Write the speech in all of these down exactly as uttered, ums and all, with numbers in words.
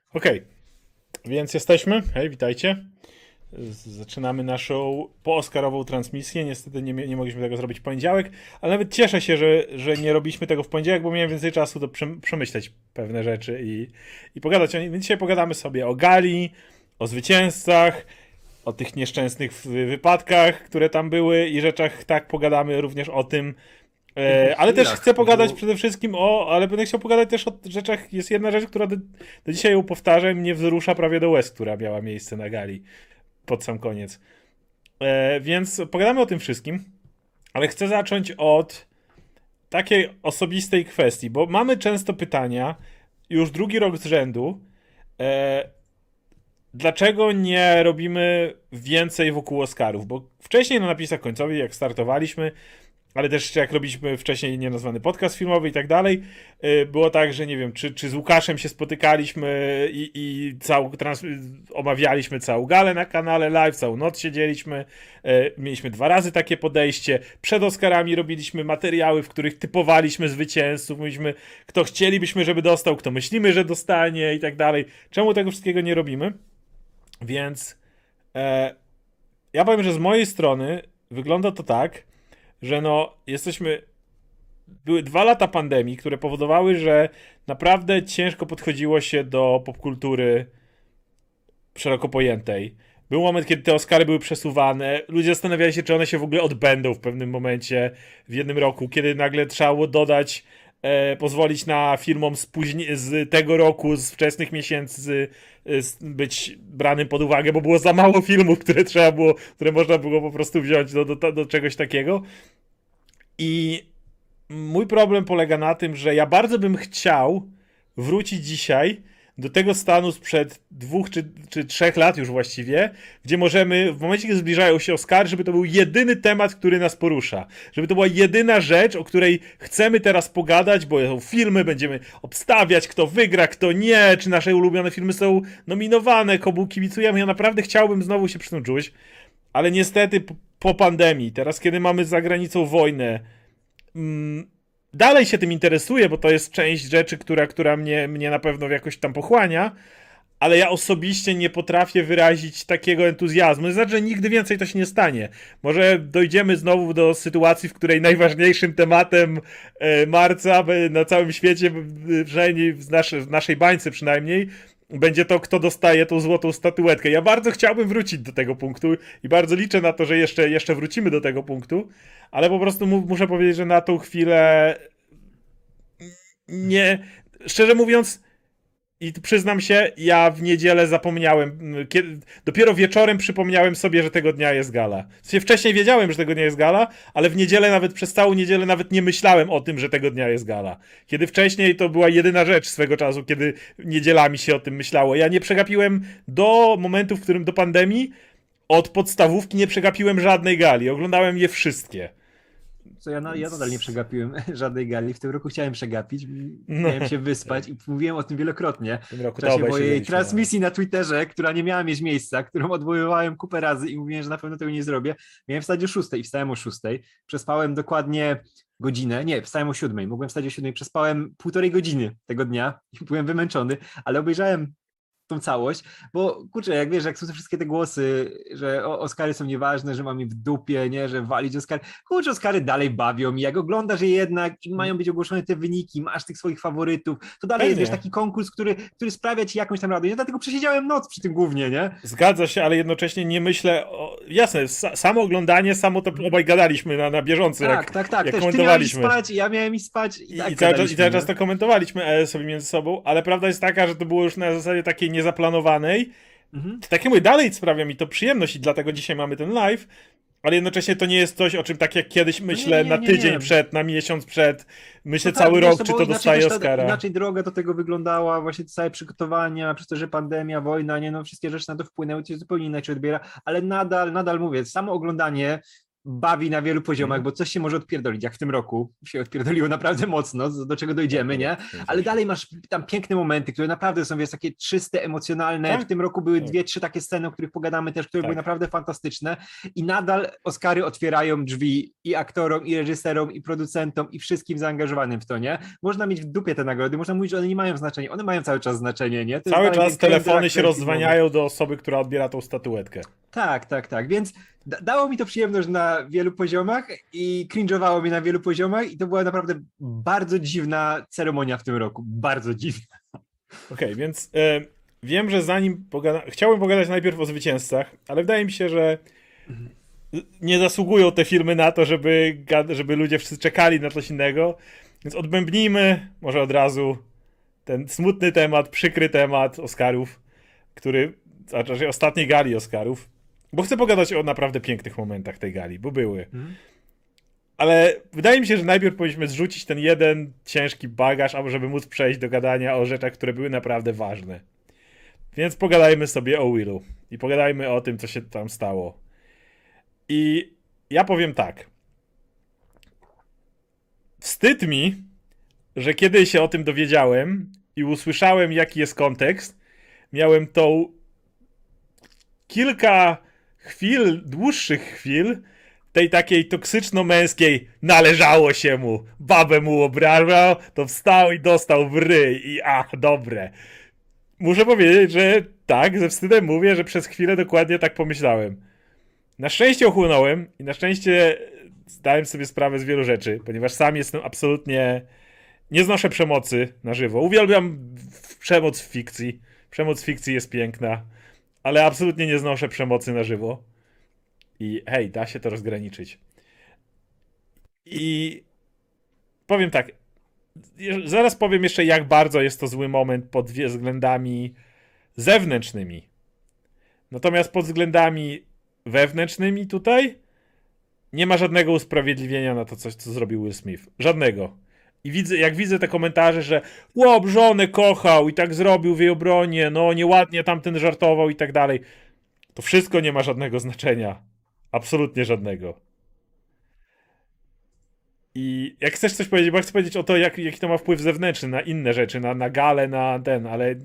Okej, więc jesteśmy. Hej, witajcie. Z- Zaczynamy naszą pooscarową transmisję. Niestety nie, nie mogliśmy tego zrobić w poniedziałek, ale nawet cieszę się, że, że nie robiliśmy tego w poniedziałek, bo miałem więcej czasu do przem- przemyśleć pewne rzeczy i, i pogadać o nich. Więc dzisiaj pogadamy sobie o gali, o zwycięzcach, o tych nieszczęsnych wy- wypadkach, które tam były i rzeczach. Tak, pogadamy również o tym. E, ale też Chwila, chcę pogadać bo przede wszystkim o, ale będę chciał pogadać też o rzeczach. Jest jedna rzecz, która do, do dzisiaj ją powtarzam i mnie wzrusza prawie do łez, która miała miejsce na gali pod sam koniec. E, więc pogadamy o tym wszystkim, ale chcę zacząć od takiej osobistej kwestii, bo mamy często pytania, już drugi rok z rzędu, e, dlaczego nie robimy więcej wokół Oscarów? Bo wcześniej na napisach końcowych, jak startowaliśmy, ale też jak robiliśmy wcześniej nienazwany podcast filmowy i tak dalej, y, było tak, że nie wiem, czy, czy z Łukaszem się spotykaliśmy i, i całą, trans, omawialiśmy całą galę na kanale live, całą noc siedzieliśmy, y, mieliśmy dwa razy takie podejście, przed Oscarami robiliśmy materiały, w których typowaliśmy zwycięzców, mówiliśmy, kto chcielibyśmy, żeby dostał, kto myślimy, że dostanie i tak dalej. Czemu tego wszystkiego nie robimy? Więc e, ja powiem, że z mojej strony wygląda to tak, że no jesteśmy. Były dwa lata pandemii, które powodowały, że naprawdę ciężko podchodziło się do popkultury szeroko pojętej. Był moment, kiedy te Oscary były przesuwane, ludzie zastanawiali się, czy one się w ogóle odbędą w pewnym momencie, w jednym roku, kiedy nagle trzeba było dodać, e, pozwolić na filmom z, później, z tego roku, z wczesnych miesięcy e, z, być branym pod uwagę, bo było za mało filmów, które trzeba było, które można było po prostu wziąć do, do, do czegoś takiego. I mój problem polega na tym, że ja bardzo bym chciał wrócić dzisiaj do tego stanu sprzed dwóch czy, czy trzech lat już właściwie, gdzie możemy, w momencie, kiedy zbliżają się Oscary, żeby to był jedyny temat, który nas porusza. Żeby to była jedyna rzecz, o której chcemy teraz pogadać, bo są filmy, będziemy obstawiać, kto wygra, kto nie, czy nasze ulubione filmy są nominowane, komu kibicujemy. Ja naprawdę chciałbym znowu się przy tym czuć, ale niestety po, po pandemii, teraz kiedy mamy za granicą wojnę, mm, dalej się tym interesuję, bo to jest część rzeczy, która, która mnie, mnie na pewno jakoś tam pochłania, ale ja osobiście nie potrafię wyrazić takiego entuzjazmu. To znaczy, że nigdy więcej to się nie stanie. Może dojdziemy znowu do sytuacji, w której najważniejszym tematem e, marca e, na całym świecie, e, przynajmniej w, nasze, w naszej bańce przynajmniej, będzie to, kto dostaje tą złotą statuetkę. Ja bardzo chciałbym wrócić do tego punktu i bardzo liczę na to, że jeszcze, jeszcze wrócimy do tego punktu, ale po prostu mu, muszę powiedzieć, że na tą chwilę nie, szczerze mówiąc, i przyznam się, ja w niedzielę zapomniałem, kiedy, dopiero wieczorem przypomniałem sobie, że tego dnia jest gala. W sensie wcześniej wiedziałem, że tego dnia jest gala, ale w niedzielę nawet, przez całą niedzielę nawet nie myślałem o tym, że tego dnia jest gala. Kiedy wcześniej to była jedyna rzecz swego czasu, kiedy niedzielami się o tym myślało. Ja nie przegapiłem do momentu, w którym do pandemii, od podstawówki nie przegapiłem żadnej gali. Oglądałem je wszystkie. co ja, na, ja nadal nie Więc... przegapiłem żadnej gali. W tym roku chciałem przegapić. No, Miałem się wyspać i mówiłem o tym wielokrotnie w tym roku w to czasie obaj mojej siedzieliśmy. transmisji na Twitterze, która nie miała mieć miejsca, którą odwoływałem kupę razy i mówiłem, że na pewno tego nie zrobię. Miałem wstać o szóstej i wstałem o szóstej. Przespałem dokładnie godzinę. Nie, wstałem o siódmej. Mogłem wstać o siódmej. Przespałem półtorej godziny tego dnia i byłem wymęczony, ale obejrzałem tą całość, bo kurczę, jak wiesz, jak są te wszystkie te głosy, że o, Oscary są nieważne, że mam je w dupie, nie, że walić Oscary, kurczę, Oscary dalej bawią i jak oglądasz je jednak i mają być ogłoszone te wyniki, masz tych swoich faworytów, to dalej jest, Pewnie. wiesz, taki konkurs, który, który sprawia ci jakąś tam radość, ja dlatego przesiedziałem noc przy tym głównie, nie? Zgadza się, ale jednocześnie nie myślę. O... Jasne, sa- samo oglądanie, samo to obaj gadaliśmy na, na bieżąco, Tak, jak, tak, tak, jak też ty miałeś iść komentowaliśmy. spać, ja miałem iść spać i, I, tak i, cały czas, I gadaliśmy, cały czas nie? to komentowaliśmy e, sobie między sobą, ale prawda jest taka, że to było już na zasadzie takiej niezaplanowanej. Mhm. Tak jak mówię, dalej sprawia mi to przyjemność i dlatego dzisiaj mamy ten live, ale jednocześnie to nie jest coś, o czym tak jak kiedyś No myślę nie, na nie, nie, tydzień nie. przed, na miesiąc przed, myślę No tak, cały wiesz, rok, to czy było to inaczej dostaje też ta- Oscara. Inaczej droga do tego wyglądała, właśnie te całe przygotowania, przez to, że pandemia, wojna, nie, no wszystkie rzeczy na to wpłynęły, to się zupełnie inaczej odbiera, ale nadal, nadal mówię, samo oglądanie bawi na wielu poziomach, Mhm. bo coś się może odpierdolić, jak w tym roku się odpierdoliło naprawdę mocno, do do czego dojdziemy, nie? Ale dalej masz tam piękne momenty, które naprawdę są, wiesz, takie czyste, emocjonalne. Tak, W tym roku były tak. dwie, trzy takie sceny, o których pogadamy też, które Tak. były naprawdę fantastyczne i nadal Oscary otwierają drzwi i aktorom, i reżyserom, i producentom, i wszystkim zaangażowanym w to, nie? Można mieć w dupie te nagrody, można mówić, że one nie mają znaczenia, one mają cały czas znaczenie, nie? To jest Cały dalej czas ten telefony creme de la się creme filmowy. rozdzwaniają do osoby, która odbiera tą statuetkę. Tak, tak, tak, więc da- dało mi to przyjemność na wielu poziomach i cringe'owało mnie na wielu poziomach i to była naprawdę bardzo dziwna ceremonia w tym roku, bardzo dziwna. Okej, więc e, wiem, że zanim pogada... chciałbym pogadać najpierw o zwycięzcach, ale wydaje mi się, że nie zasługują te filmy na to, żeby, gad- żeby ludzie wszyscy czekali na coś innego, więc odbębnijmy może od razu ten smutny temat, przykry temat Oscarów, który, znaczy ostatniej gali Oscarów, bo chcę pogadać o naprawdę pięknych momentach tej gali, bo były. Ale wydaje mi się, że najpierw powinniśmy zrzucić ten jeden ciężki bagaż, aby żeby móc przejść do gadania o rzeczach, które były naprawdę ważne. Więc pogadajmy sobie o Willu i pogadajmy o tym, co się tam stało. I ja powiem tak. Wstyd mi, że kiedy się o tym dowiedziałem i usłyszałem, jaki jest kontekst, miałem tą kilka chwil, dłuższych chwil, tej takiej toksyczno-męskiej należało się mu, babę mu obrażał, to wstał i dostał w ryj i a, dobre. Muszę powiedzieć, że tak, ze wstydem mówię, że przez chwilę dokładnie tak pomyślałem. Na szczęście ochłonąłem i na szczęście zdałem sobie sprawę z wielu rzeczy, ponieważ sam jestem absolutnie... Nie znoszę przemocy na żywo. Uwielbiam w- przemoc w fikcji. Przemoc w fikcji jest piękna, ale absolutnie nie znoszę przemocy na żywo. I hej, da się to rozgraniczyć. I powiem tak, je- zaraz powiem jeszcze, jak bardzo jest to zły moment pod wie- względami zewnętrznymi. Natomiast pod względami wewnętrznymi tutaj nie ma żadnego usprawiedliwienia na to, coś, co zrobił Will Smith. Żadnego. I widzę, jak widzę te komentarze, że łop, żonę kochał i tak zrobił w jej obronie, no nieładnie tamten żartował i tak dalej. To wszystko nie ma żadnego znaczenia. Absolutnie żadnego. I jak chcesz coś powiedzieć, bo chcę powiedzieć o to, jak, jaki to ma wpływ zewnętrzny na inne rzeczy, na, na galę, na ten, ale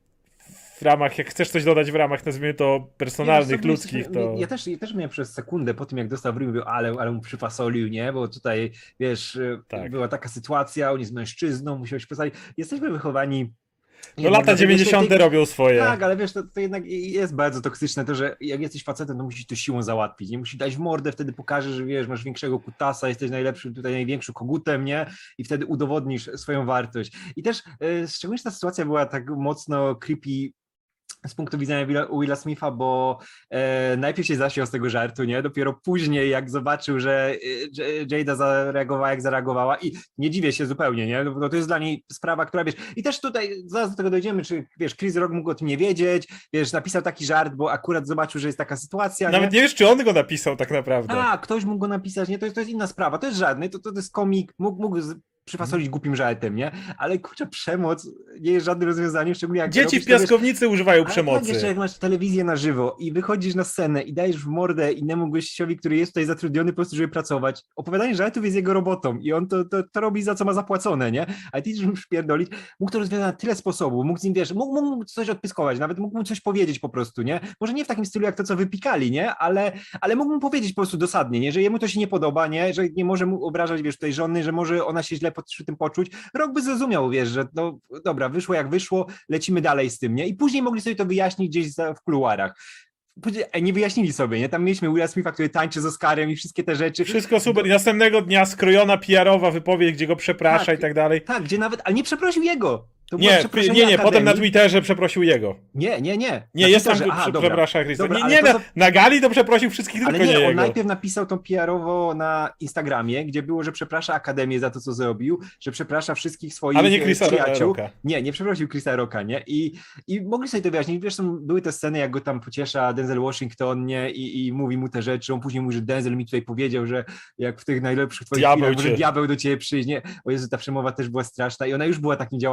w ramach, jak chcesz coś dodać w ramach, nazwijmy to, personalnych, Nie, ludzkich, to... Ja też, ja też miałem przez sekundę po tym, jak dostał w ryj, mówił, ale, ale mu przyfasolił, nie? Bo tutaj, wiesz, Tak. była taka sytuacja, on jest mężczyzną, musiał się postawić. Jesteśmy wychowani... No jednak lata na tej- dziewięćdziesiąte tej- robią swoje. Tak, ale wiesz, to, to jednak jest bardzo toksyczne to, że jak jesteś facetem, to musisz to siłą załatwić, nie? Musisz dać w mordę, wtedy pokażesz, że wiesz, masz większego kutasa, jesteś najlepszym, tutaj największym kogutem, nie? I wtedy udowodnisz swoją wartość. I też e, szczególnie ta sytuacja była tak mocno creepy z punktu widzenia Willa, Willa Smitha, bo e, najpierw się zasiął z tego żartu, nie? Dopiero później, jak zobaczył, że e, Jada zareagowała, jak zareagowała i nie dziwię się zupełnie, nie? No, to jest dla niej sprawa, która, wiesz, i też tutaj zaraz do tego dojdziemy, czy, wiesz, Chris Rock mógł o tym nie wiedzieć, wiesz, napisał taki żart, bo akurat zobaczył, że jest taka sytuacja, Nawet nie wiesz, czy on go napisał tak naprawdę. a, ktoś mógł go napisać, nie? To jest, to jest inna sprawa, to jest żadne, to, to, to jest komik, mógł, mógł z, przyfasolić głupim żartem, nie? Ale kurczę, przemoc nie jest żadnym rozwiązaniem, szczególnie jak Dzieci robisz w to, wiesz, piaskownicy używają ale przemocy. tak, jeszcze jak masz telewizję na żywo i wychodzisz na scenę i dajesz w mordę innemu gościowi, który jest tutaj zatrudniony po prostu, żeby pracować, opowiadanie żartów jest jego robotą i on to, to, to robi za co ma zapłacone, nie? A ty już przypierdolić, mógł to rozwiązać na tyle sposobów, mógł z nim, wiesz, mógł, mógł coś odpyskować, nawet mógł mu coś powiedzieć po prostu, nie? Może nie w takim stylu jak to, co wypikali, nie? Ale, ale mógł mu powiedzieć po prostu dosadnie, nie? Że jemu to się nie podoba, nie? Że nie może mu obrażać, wiesz, tej żony, że może ona się źle przy tym poczuć. Rok by zrozumiał, wiesz, że no dobra, wyszło jak wyszło, lecimy dalej z tym, nie? I później mogli sobie to wyjaśnić gdzieś za, w kuluarach. Później, e, nie wyjaśnili sobie, nie? Tam mieliśmy Willa Smitha, który tańczy z Oscarem i wszystkie te rzeczy. Wszystko super. I następnego dnia skrojona P R-owa wypowiedź, gdzie go przeprasza Tak. i tak dalej. Tak, gdzie nawet, ale nie przeprosił jego. To było Nie, przeproszenie nie, nie, potem na Akademii. Twitterze przeprosił jego. Nie, nie, nie. Nie, Na jest tam, Twitterze. Aha, prze- dobra. przeprasza Chrisa. Dobra, Nie, ale nie to na, co- na gali to przeprosił wszystkich, Ale tylko nie, nie, on jego. najpierw napisał to P R-owo na Instagramie, gdzie było, że przeprasza Akademię za to, co zrobił, że przeprasza wszystkich swoich Ale nie e, Chrisa przyjaciół. Rocka. Nie, nie przeprosił Chrisa Rocka, nie? I, i mogli sobie to wyjaśnić. Wiesz, są, były te sceny, jak go tam pociesza Denzel Washington, nie? I, i mówi mu te rzeczy. On później mówi, że Denzel mi tutaj powiedział, że jak w tych najlepszych twoich Diabeł filmach, może cię. diabeł do ciebie przyjdzie. O Jezu, ta przemowa też była straszna i ona już była takim działaniem P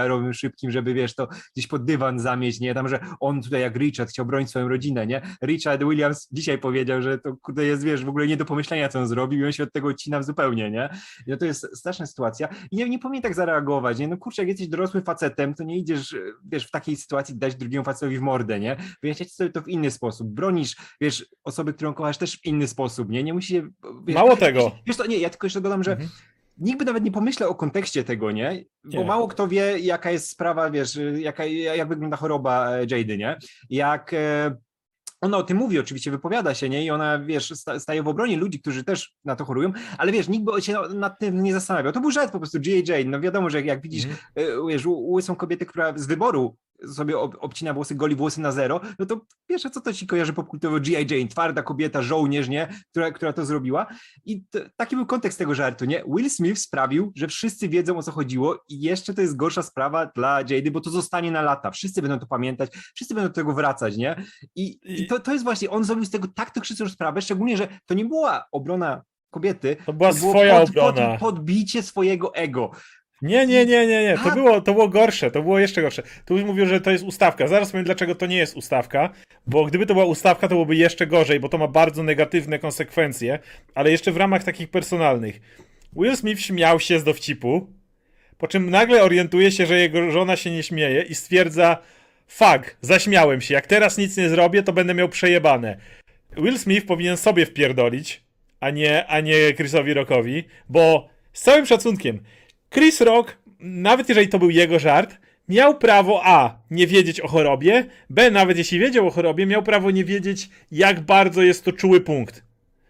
rowerowym szybkim, żeby, wiesz, to gdzieś pod dywan zamieść, nie? Tam, że on tutaj jak Richard chciał bronić swoją rodzinę, nie? Richard Williams dzisiaj powiedział, że to kurde jest, wiesz, w ogóle nie do pomyślenia, co on zrobił i on się od tego odcina zupełnie, nie? I no to jest straszna sytuacja i nie, nie powinien tak zareagować, nie? No kurczę, jak jesteś dorosłym facetem, to nie idziesz, wiesz, w takiej sytuacji dać drugiemu facetowi w mordę, nie? Wyjaśniać sobie to w inny sposób, bronisz, wiesz, osoby, którą kochasz też w inny sposób, nie? Nie musi się... Wiesz, Mało tego. Wiesz to, nie, ja tylko jeszcze dodam, że Mhm. nikt by nawet nie pomyślał o kontekście tego, nie? Bo Nie. mało kto wie, jaka jest sprawa, wiesz, jaka, jak wygląda choroba Jady, nie? Jak... E, ona o tym mówi, oczywiście wypowiada się, nie? I ona, wiesz, staje w obronie ludzi, którzy też na to chorują, ale wiesz, nikt by się nad tym nie zastanawiał. To był żart po prostu G A Jane. No wiadomo, że jak, jak widzisz, Mhm. wiesz, łysą kobietę, która z wyboru sobie ob, obcina włosy, goli włosy na zero, no to wiesz, a co to ci kojarzy popkultowo G A Jane, twarda kobieta, żołnierz, nie? Która, która to zrobiła. I to, taki był kontekst tego żartu, nie? Will Smith sprawił, że wszyscy wiedzą, o co chodziło i jeszcze to jest gorsza sprawa dla Jady, bo to zostanie na lata. Wszyscy będą to pamiętać, wszyscy będą do tego wracać, nie? I, i to, to jest właśnie, on zrobił z tego tak toksyczną sprawę, szczególnie, że to nie była obrona kobiety, To była było swoja pod, obrona. Pod, podbicie swojego ego. Nie, nie, nie, nie, nie. To Tak. było, to było gorsze, to było jeszcze gorsze. Tu już mówił, że to jest ustawka. Zaraz powiem, dlaczego to nie jest ustawka, bo gdyby to była ustawka, to byłoby jeszcze gorzej, bo to ma bardzo negatywne konsekwencje, ale jeszcze w ramach takich personalnych. Will Smith śmiał się z dowcipu, po czym nagle orientuje się, że jego żona się nie śmieje i stwierdza: fuck, zaśmiałem się, jak teraz nic nie zrobię, to będę miał przejebane. Will Smith powinien sobie wpierdolić, a nie, a nie Chrisowi Rockowi, bo z całym szacunkiem, Chris Rock, nawet jeżeli to był jego żart, miał prawo A, nie wiedzieć o chorobie, B, nawet jeśli wiedział o chorobie, miał prawo nie wiedzieć, jak bardzo jest to czuły punkt.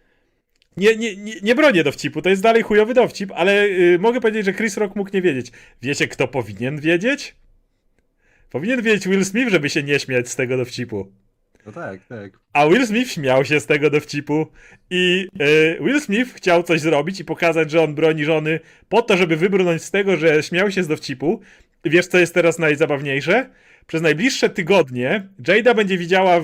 Nie, nie, nie, nie bronię dowcipu, to jest dalej chujowy dowcip, ale yy, mogę powiedzieć, że Chris Rock mógł nie wiedzieć. Wiecie, kto powinien wiedzieć? Powinien wiedzieć Will Smith, żeby się nie śmiać z tego dowcipu. No tak, tak. A Will Smith śmiał się z tego dowcipu i yy, Will Smith chciał coś zrobić i pokazać, że on broni żony po to, żeby wybrnąć z tego, że śmiał się z dowcipu. I wiesz, co jest teraz najzabawniejsze? Przez najbliższe tygodnie Jada będzie widziała w,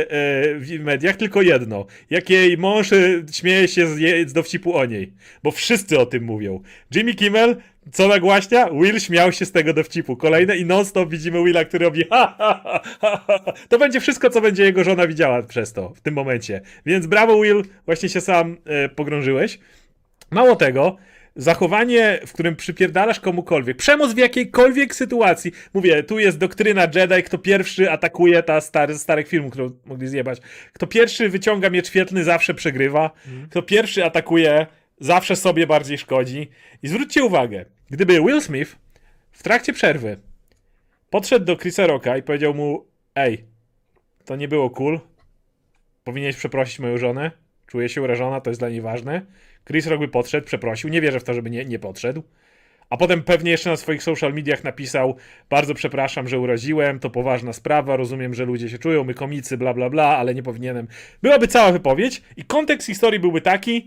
w mediach tylko jedno. Jak jej mąż śmieje się z, jej, z dowcipu o niej. Bo wszyscy o tym mówią. Jimmy Kimmel, co nagłaśnia? Will śmiał się z tego dowcipu. Kolejne i non-stop widzimy Willa, który robi ha, ha, ha, ha, ha. To będzie wszystko, co będzie jego żona widziała przez to, w tym momencie. Więc brawo, Will, właśnie się sam e, pogrążyłeś. Mało tego, zachowanie, w którym przypierdalasz komukolwiek, przemoc w jakiejkolwiek sytuacji. Mówię, tu jest doktryna Jedi, kto pierwszy atakuje, ta stary, starych filmów, które mogli zjebać. Kto pierwszy wyciąga miecz świetlny, zawsze przegrywa. Kto pierwszy atakuje, zawsze sobie bardziej szkodzi. I zwróćcie uwagę, gdyby Will Smith w trakcie przerwy podszedł do Chrisa Rocka i powiedział mu: ej, to nie było cool, powinieneś przeprosić moją żonę, czuję się urażona, to jest dla niej ważne. Chris Rock by podszedł, przeprosił, nie wierzę w to, żeby nie, nie podszedł. A potem pewnie jeszcze na swoich social mediach napisał: bardzo przepraszam, że uraziłem, to poważna sprawa, rozumiem, że ludzie się czują, my komicy, bla bla bla, ale nie powinienem. Byłaby cała wypowiedź i kontekst historii byłby taki: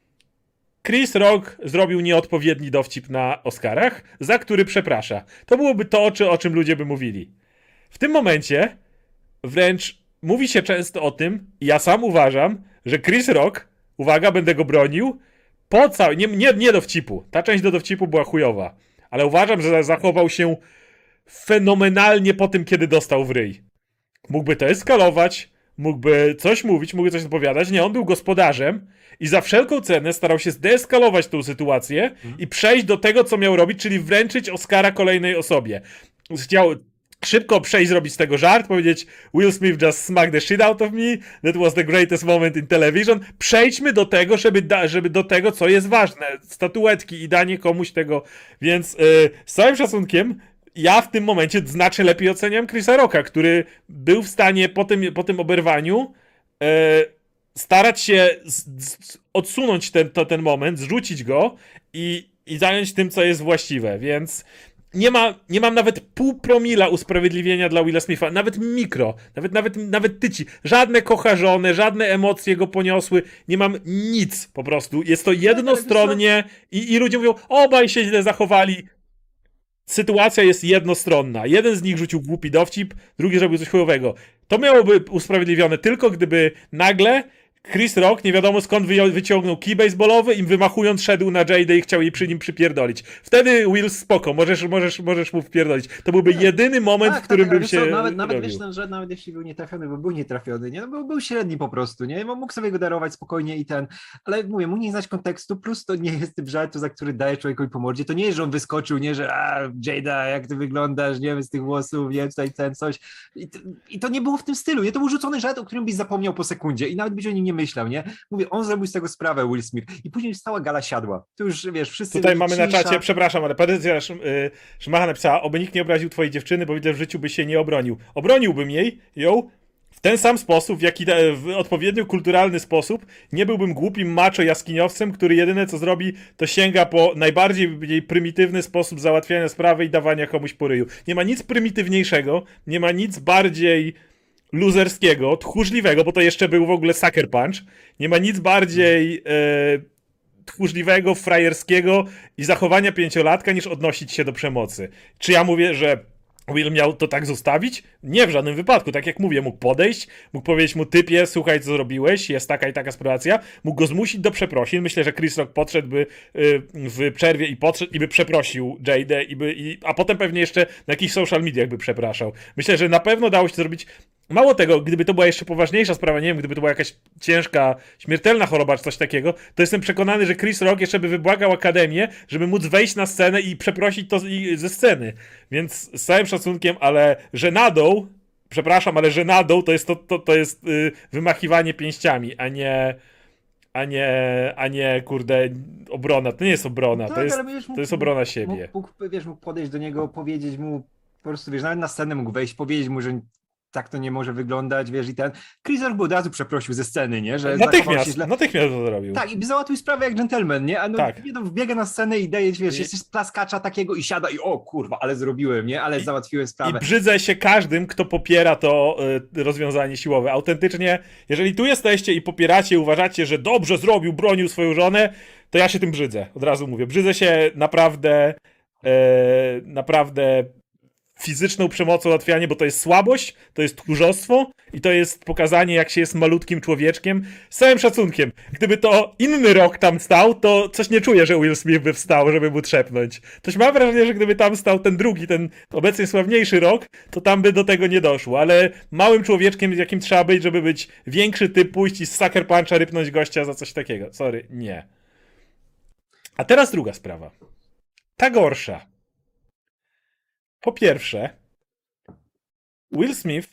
Chris Rock zrobił nieodpowiedni dowcip na Oscarach, za który przeprasza. To byłoby to, o czym ludzie by mówili. W tym momencie wręcz mówi się często o tym, i ja sam uważam, że Chris Rock, uwaga, będę go bronił, po całej, nie, nie, nie dowcipu, ta część do dowcipu była chujowa, ale uważam, że zachował się fenomenalnie po tym, kiedy dostał w ryj. Mógłby to eskalować, mógłby coś mówić, mógłby coś odpowiadać. Nie, on był gospodarzem i za wszelką cenę starał się zdeeskalować tą sytuację hmm. i przejść do tego, co miał robić, czyli wręczyć Oscara kolejnej osobie. Chciał szybko przejść, zrobić z tego żart, powiedzieć: Will Smith just smacked the shit out of me, that was the greatest moment in television. Przejdźmy do tego, żeby, da, żeby do tego, co jest ważne. Statuetki i danie komuś tego. Więc yy, z całym szacunkiem, ja w tym momencie znacznie lepiej oceniam Chrisa Rocka, który był w stanie po tym, po tym oberwaniu yy, starać się z, z, odsunąć ten, to, ten moment, zrzucić go i, i zająć tym, co jest właściwe, więc nie, ma, nie mam nawet pół promila usprawiedliwienia dla Willa Smitha, nawet mikro, nawet, nawet, nawet tyci, żadne kocharzone, żadne emocje go poniosły, nie mam nic po prostu, jest to jednostronnie i, i ludzie mówią: obaj się źle zachowali. Sytuacja jest jednostronna. Jeden z nich rzucił głupi dowcip, drugi zrobił coś chujowego. To miałoby usprawiedliwione tylko, gdyby nagle Chris Rock nie wiadomo skąd wyją- wyciągnął kij baseballowy i wymachując szedł na Jadę i chciał jej przy nim przypierdolić. Wtedy Will spoko, możesz, możesz, możesz mu wpierdolić. To byłby jedyny moment, Tak, w którym tak, ale bym wiesz się co, nawet, nawet robił. wiesz, no, że nawet jeśli był nietrafiony, bo był nietrafiony, nie? No, był, był średni po prostu, nie? Bo mógł sobie go darować spokojnie i ten, ale mówię, mógł nie znać kontekstu, plus to nie jest typ żartu, za który daje człowiekowi po mordzie, to nie jest, że on wyskoczył, nie, że a, Jada, jak ty wyglądasz, nie wiem, z tych włosów, nie, tutaj ten, coś. I to, I to nie było w tym stylu, nie? To był rzucony żart, o którym byś zapomniał po sekundzie i nawet byś o nim nie myślał, nie? Mówię, on zrobił z tego sprawę, Will Smith, i później stała gala siadła. Tu już, wiesz, wszyscy... Tutaj mamy na cisza. czacie, przepraszam, ale Patrycja Sz- y, Szymacha napisała, oby nikt nie obraził twojej dziewczyny, bo widzę, w życiu byś się nie obronił. Obroniłbym jej, ją, w ten sam sposób, w jaki da- w odpowiednio kulturalny sposób. Nie byłbym głupim macho jaskiniowcem, który jedyne co zrobi, to sięga po najbardziej jej prymitywny sposób załatwiania sprawy i dawania komuś po ryju. Nie ma nic prymitywniejszego, nie ma nic bardziej luzerskiego, tchórzliwego, bo to jeszcze był w ogóle sucker punch. Nie ma nic bardziej e, tchórzliwego, frajerskiego i zachowania pięciolatka niż odnosić się do przemocy. Czy ja mówię, że Will miał to tak zostawić? Nie, w żadnym wypadku. Tak jak mówię, mógł podejść, mógł powiedzieć mu, typie, słuchaj, co zrobiłeś, jest taka i taka sytuacja. Mógł go zmusić do przeprosin. Myślę, że Chris Rock podszedłby y, w przerwie i podszedł i by przeprosił Jadę, i by, i, a potem pewnie jeszcze na jakichś social mediach by przepraszał. Myślę, że na pewno dało się to zrobić. Mało tego, gdyby to była jeszcze poważniejsza sprawa, nie wiem, gdyby to była jakaś ciężka, śmiertelna choroba czy coś takiego, to jestem przekonany, że Chris Rock jeszcze by wybłagał Akademię, żeby móc wejść na scenę i przeprosić to z- ze sceny. Więc z całym szacunkiem, ale żenadą, przepraszam, ale żenadą to jest, to, to, to jest yy, wymachiwanie pięściami, a nie, a nie, a nie, kurde, obrona. To nie jest obrona, Tak, to, jest, ale wiesz, mógł- to jest obrona siebie. Mógł, mógł, wiesz, mógł podejść do niego, powiedzieć mu, po prostu, wiesz, nawet na scenę mógł wejść, powiedzieć mu, że tak to nie może wyglądać, wiesz, i ten. Chris Rock by od razu przeprosił ze sceny, nie? Że zachował się Natychmiast, źle. natychmiast to zrobił. Tak, i by załatwił sprawę jak gentleman, nie? A no, Tak. nie, no wbiega na scenę i daje, wiesz, I- jesteś plaskacza takiego i siada i o kurwa, ale zrobiłem, nie? Ale I- załatwiłem I sprawę. brzydzę się każdym, kto popiera to y, rozwiązanie siłowe. Autentycznie, jeżeli tu jesteście i popieracie, uważacie, że dobrze zrobił, bronił swoją żonę, to ja się tym brzydzę. Od razu mówię. Brzydzę się naprawdę, e, naprawdę fizyczną przemocą ułatwianie, bo to jest słabość, to jest tchórzostwo i to jest pokazanie, jak się jest malutkim człowieczkiem. Z całym szacunkiem. Gdyby to inny Rock tam stał, to coś nie czuję, że Will Smith by wstał, żeby mu trzepnąć. Coś mam wrażenie, że gdyby tam stał ten drugi, ten obecnie sławniejszy Rock, to tam by do tego nie doszło. Ale małym człowieczkiem, jakim trzeba być, żeby być większy typ, pójść i z sucker puncha rypnąć gościa za coś takiego. Sorry, nie. A teraz druga sprawa. Ta gorsza. Po pierwsze, Will Smith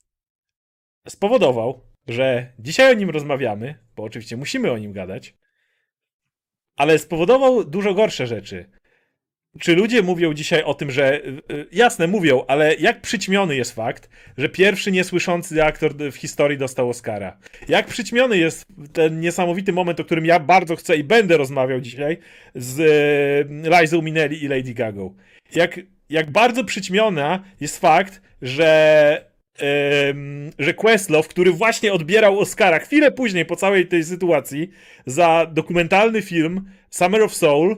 spowodował, że dzisiaj o nim rozmawiamy, bo oczywiście musimy o nim gadać, ale spowodował dużo gorsze rzeczy. Czy ludzie mówią dzisiaj o tym, że... y, y, Jasne, mówią, ale jak przyćmiony jest fakt, że pierwszy niesłyszący aktor w historii dostał Oscara? Jak przyćmiony jest ten niesamowity moment, o którym ja bardzo chcę i będę rozmawiał dzisiaj z y, Lizą Minnelli i Lady Gagą? Jak, jak bardzo przyćmiona jest fakt, że... Ym, że Questlove, który właśnie odbierał Oscara chwilę później po całej tej sytuacji za dokumentalny film Summer of Soul,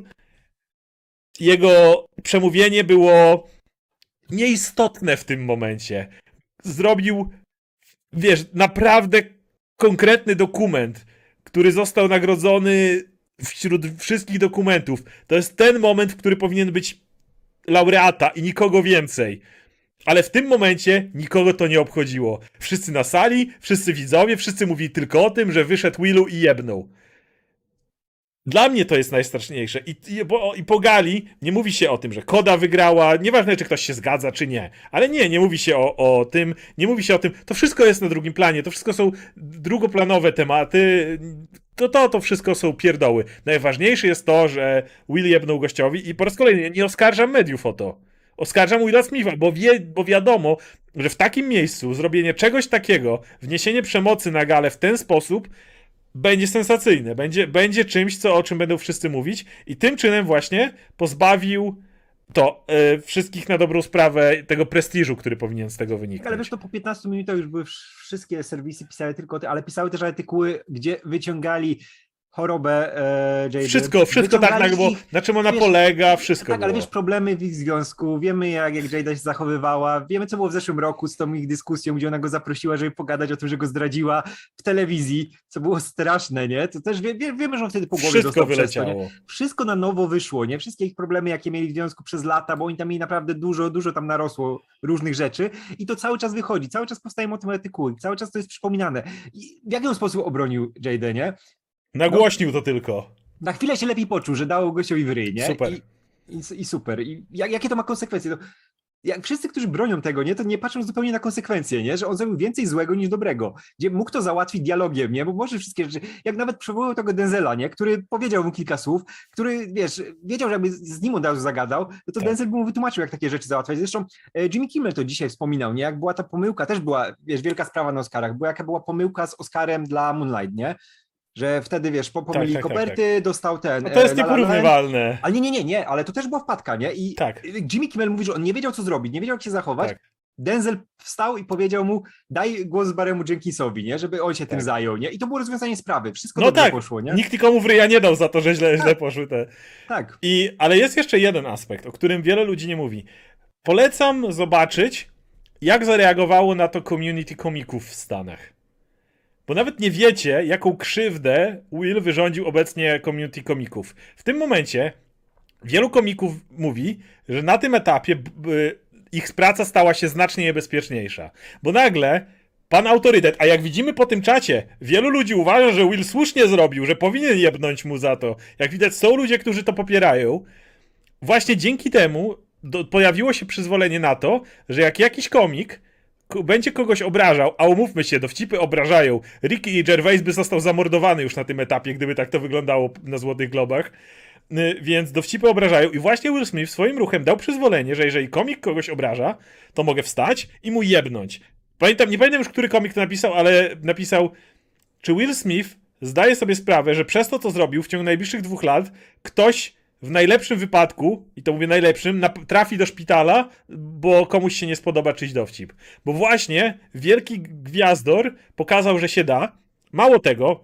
jego przemówienie było nieistotne w tym momencie. Zrobił, wiesz, naprawdę konkretny dokument, który został nagrodzony wśród wszystkich dokumentów. To jest ten moment, w który powinien być laureata i nikogo więcej. Ale w tym momencie nikogo to nie obchodziło. Wszyscy na sali, wszyscy widzowie, wszyscy mówili tylko o tym, że wyszedł Willu i jebnął. Dla mnie to jest najstraszniejsze. I, i, bo, I po gali nie mówi się o tym, że Koda wygrała, nieważne czy ktoś się zgadza, czy nie. Ale nie, nie mówi się o, o tym, nie mówi się o tym. To wszystko jest na drugim planie, to wszystko są drugoplanowe tematy. To, to, to wszystko są pierdoły. Najważniejsze jest to, że Will jebnął gościowi i po raz kolejny nie oskarżam mediów o to. Oskarżam Willa Smitha, bo, wie, bo wiadomo, że w takim miejscu zrobienie czegoś takiego, wniesienie przemocy na galę w ten sposób będzie sensacyjne, będzie, będzie czymś, co, o czym będą wszyscy mówić i tym czynem właśnie pozbawił to e, wszystkich na dobrą sprawę tego prestiżu, który powinien z tego wyniknąć. Ale wiesz, to po piętnastu minutach już były wszystkie serwisy pisały tylko o tym, ale pisały też artykuły, gdzie wyciągali chorobę e, Jady. Wszystko, wszystko tak, tak, bo ich, na czym ona wiesz, polega, wszystko Tak, było. ale wiesz, problemy w ich związku, wiemy jak, jak Jada się zachowywała, wiemy co było w zeszłym roku z tą ich dyskusją, gdzie ona go zaprosiła, żeby pogadać o tym, że go zdradziła w telewizji, co było straszne, nie? To też wie, wie, wiemy, że on wtedy po głowie Wszystko dostał przez to, wyleciało. nie? Wszystko na nowo wyszło, nie? Wszystkie ich problemy, jakie mieli w związku przez lata, bo oni tam mieli naprawdę dużo, dużo tam narosło różnych rzeczy i to cały czas wychodzi, cały czas powstają o tym artykuły, cały czas to jest przypominane. I w jaki sposób obronił Jadę, nie? Nagłośnił to tylko. Na chwilę się lepiej poczuł, że dało gościowi w ryj, nie? Super. I, i, i super. I jak, jakie to ma konsekwencje? To, jak wszyscy, którzy bronią tego, nie, to nie patrzą zupełnie na konsekwencje, nie? Że on zrobił więcej złego niż dobrego. Gdzie mógł to załatwić dialogiem, nie? Bo może wszystkie rzeczy, jak nawet przywołał tego Denzela, nie? Który powiedział mu kilka słów, który, wiesz, wiedział, że jakby z nim od razu zagadał, no to Tak. Denzel by mu wytłumaczył, jak takie rzeczy załatwiać. Zresztą e, Jimmy Kimmel to dzisiaj wspominał, nie? Jak była ta pomyłka, też była, wiesz, wielka sprawa na Oscarach, była jaka była pomyłka z Oscarem dla Moonlight, nie? Że wtedy, wiesz, po- pomylili tak, tak, koperty, dostał ten... No to jest e, La La Land. nieporównywalne. Ale nie, nie, nie, nie, ale to też była wpadka, nie? I Tak. Jimmy Kimmel mówi, że on nie wiedział, co zrobić, nie wiedział, jak się zachować. Tak. Denzel wstał i powiedział mu, daj głos Barremu Jenkinsowi, nie? Żeby on się tym Tak. zajął, nie? I to było rozwiązanie sprawy. Wszystko No dobrze tak, poszło, nie? nikt nikomu w ryja nie dał za to, że źle, źle Tak. poszły te... Tak. I, ale jest jeszcze jeden aspekt, o którym wiele ludzi nie mówi. Polecam zobaczyć, jak zareagowało na to community komików w Stanach. Bo nawet nie wiecie, jaką krzywdę Will wyrządził obecnie community komików. W tym momencie wielu komików mówi, że na tym etapie b- b- ich praca stała się znacznie niebezpieczniejsza. Bo nagle pan autorytet, a jak widzimy po tym czacie, wielu ludzi uważa, że Will słusznie zrobił, że powinien jebnąć mu za to. Jak widać, są ludzie, którzy to popierają. Właśnie dzięki temu do, pojawiło się przyzwolenie na to, że jak jakiś komik k- będzie kogoś obrażał, a umówmy się, dowcipy obrażają, Ricky Gervais by został zamordowany już na tym etapie, gdyby tak to wyglądało na Złotych Globach, Y, więc dowcipy obrażają i właśnie Will Smith swoim ruchem dał przyzwolenie, że jeżeli komik kogoś obraża, to mogę wstać i mu jebnąć. Pamiętam, nie pamiętam już, który komik to napisał, ale napisał, czy Will Smith zdaje sobie sprawę, że przez to, co zrobił w ciągu najbliższych dwóch lat, ktoś w najlepszym wypadku, i to mówię najlepszym, nap- trafi do szpitala, bo komuś się nie spodoba czyjś dowcip. Bo właśnie wielki gwiazdor pokazał, że się da. Mało tego,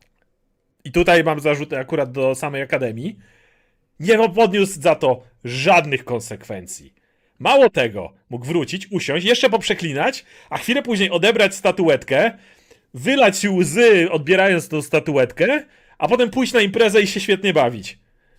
i tutaj mam zarzuty akurat do samej Akademii, nie podniósł za to żadnych konsekwencji. Mało tego, mógł wrócić, usiąść, jeszcze poprzeklinać, a chwilę później odebrać statuetkę, wylać łzy odbierając tą statuetkę, a potem pójść na imprezę i się świetnie bawić.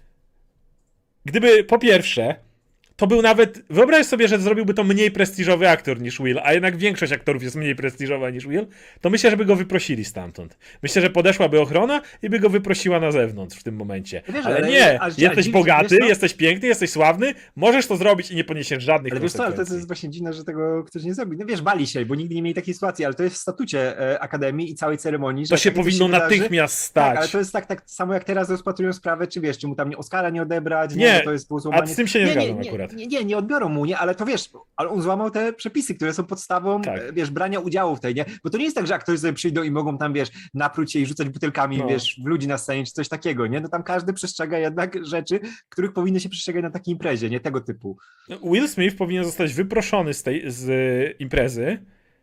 Gdyby, po pierwsze, to był nawet... Wyobraź sobie, że zrobiłby to mniej prestiżowy aktor niż Will, a jednak większość aktorów jest mniej prestiżowa niż Will, to myślę, że by go wyprosili stamtąd. Myślę, że podeszłaby ochrona i by go wyprosiła na zewnątrz w tym momencie. Wiesz, ale, ale- nie, a- a jesteś dziw- bogaty, wiesz co? jesteś piękny, jesteś sławny, możesz to zrobić i nie poniesiesz żadnych Ale wiesz co, ale to konsekwencji. jest właśnie dziwne, że tego ktoś nie zrobił. No wiesz, bali się, bo nigdy nie mieli takiej sytuacji, ale to jest w statucie e, Akademii i całej ceremonii. Że To jak się takie coś powinno wydarzy- natychmiast stać. Tak, ale to jest tak, tak samo jak teraz rozpatrują sprawę, czy wiesz, czy mu tam nie Oscara nie odebrać, nie, Nie, bo to jest było a złamanie. z tym się nie nie, zgadzam nie, akurat. Nie, nie, nie odbiorą mu, nie, ale to wiesz, ale on złamał te przepisy, które są podstawą, Tak. e, wiesz, brania udziału w tej, nie? Bo to nie jest tak, że aktorzy sobie przyjdą i mogą tam, wiesz, napróć się i rzucać butelkami, No. wiesz, w ludzi na scenie, czy coś takiego, nie? No tam każdy przestrzega jednak rzeczy, których powinno się przestrzegać na takiej imprezie, nie? Tego typu. Will Smith powinien zostać wyproszony z tej z y, imprezy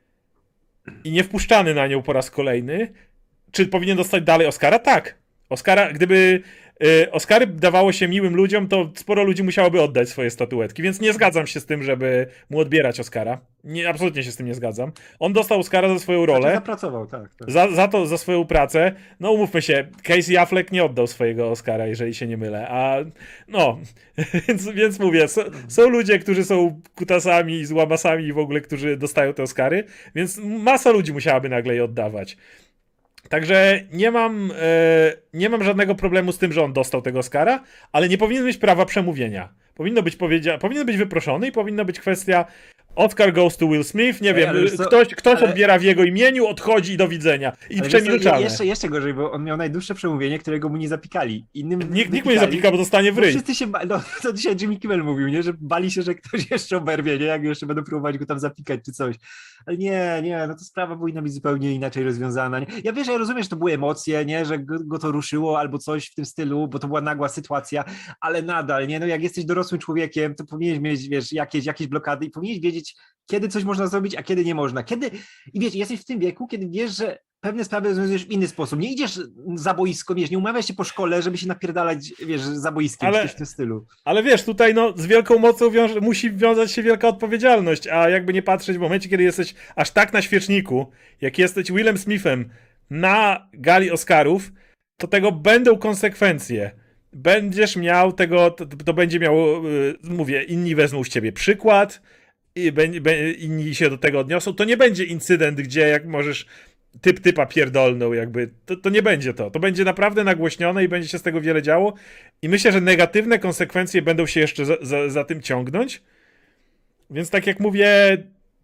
i nie wpuszczany na nią po raz kolejny. Czy powinien dostać dalej Oscara? Tak. Oscara, gdyby y, Oscary dawało się miłym ludziom, to sporo ludzi musiałoby oddać swoje statuetki, więc nie zgadzam się z tym, żeby mu odbierać Oscara. Nie, absolutnie się z tym nie zgadzam. On dostał Oscara za swoją Znaczy, rolę. zapracował, tak. tak. Za, za to, za swoją pracę, no umówmy się, Casey Affleck nie oddał swojego Oscara, jeżeli się nie mylę, a no, więc, więc mówię, so, są ludzie, którzy są kutasami i złamasami i w ogóle, którzy dostają te Oscary, więc masa ludzi musiałaby nagle je oddawać. Także nie mam, e, nie mam żadnego problemu z tym, że on dostał tego Oscara, ale nie powinien mieć prawa przemówienia. Powinno być powiedzia- powinien być wyproszony i powinna być kwestia Oscar goes to Will Smith, nie Ej, wiem, ale wiesz co, ktoś, ktoś ale- odbiera w jego imieniu, odchodzi i do widzenia. I Ale wiesz co, przemilczane. jeszcze, jeszcze gorzej, bo on miał najdłuższe przemówienie, którego mu nie zapikali. Innym Nikt, nikt mu nie wypikali, zapika, bo dostanie w bo ryj. wszyscy się bali, no to dzisiaj Jimmy Kimmel mówił, nie, że bali się, że ktoś jeszcze oberwie, nie, jak jeszcze będą próbować go tam zapikać czy coś. Ale nie, nie, no to sprawa powinna być zupełnie inaczej rozwiązana. Nie? Ja wiesz, ja rozumiem, że to były emocje, nie, że go, go to ruszyło albo coś w tym stylu, bo to była nagła sytuacja, ale nadal, nie, no jak jesteś dorosłym człowiekiem, to powinieneś mieć, wiesz, jakieś, jakieś blokady i powinieneś wiedzieć, kiedy coś można zrobić, a kiedy nie można. Kiedy, i wiesz, jesteś w tym wieku, kiedy wiesz, że pewne sprawy rozwiązujesz w inny sposób. Nie idziesz za boisko, wiesz, nie umawiasz się po szkole, żeby się napierdalać, wiesz, za boiskiem, Ale- czy coś w tym stylu. Ale wiesz, tutaj no, z wielką mocą wiąże, musi wiązać się wielka odpowiedzialność, a jakby nie patrzeć, w momencie, kiedy jesteś aż tak na świeczniku, jak jesteś Willem Smithem na gali Oscarów, to tego będą konsekwencje. Będziesz miał tego, to, to będzie miało, yy, mówię, inni wezmą z ciebie przykład, i be, be, inni się do tego odniosą. To nie będzie incydent, gdzie jak możesz typ typa pierdolną, jakby, to, to nie będzie to. To będzie naprawdę nagłośnione i będzie się z tego wiele działo. I myślę, że negatywne konsekwencje będą się jeszcze za, za, za tym ciągnąć. Więc tak jak mówię,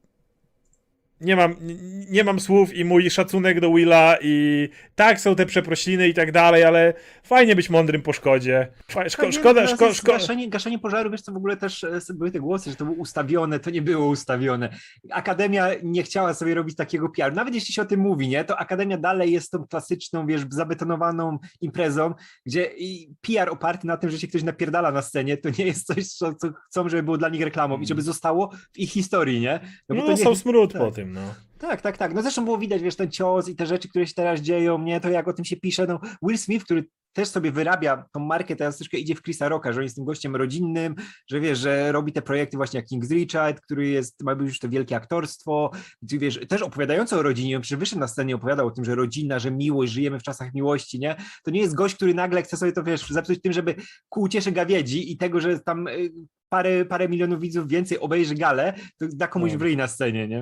nie mam, nie mam słów i mój szacunek do Willa i tak, są te przeprosiny i tak dalej, ale fajnie być mądrym po szkodzie. Fa- szko, Tak, szkoda, teraz szko, jest szko, Gaszenie, gaszenie pożaru, wiesz co, w ogóle też e, były te głosy, że to było ustawione, to nie było ustawione. Akademia nie chciała sobie robić takiego P R. Nawet jeśli się o tym mówi, nie, to Akademia dalej jest tą klasyczną, wiesz, zabetonowaną imprezą, gdzie i P R oparty na tym, że się ktoś napierdala na scenie, to nie jest coś, co, co chcą, żeby było dla nich reklamą i żeby zostało w ich historii, nie? no, bo no to nie- są smród tak. po tym, no. Tak, tak, tak. No zresztą było widać, wiesz, ten cios i te rzeczy, które się teraz dzieją, nie, to jak o tym się pisze, no Will Smith, który też sobie wyrabia tą markę, teraz troszkę idzie w Chrisa Rocka, że on jest tym gościem rodzinnym, że wiesz, że robi te projekty właśnie jak King's Richard, który jest, ma już to wielkie aktorstwo, gdzie wiesz, też opowiadający o rodzinie, on przecież wyszedł na scenie, opowiadał o tym, że rodzina, że miłość, żyjemy w czasach miłości, nie? To nie jest gość, który nagle chce sobie to, wiesz, zepsuć tym, żeby ku ucieszy gawiedzi i tego, że tam y, parę, parę milionów widzów więcej obejrzy galę, to da komuś No. w ryj na scenie, nie?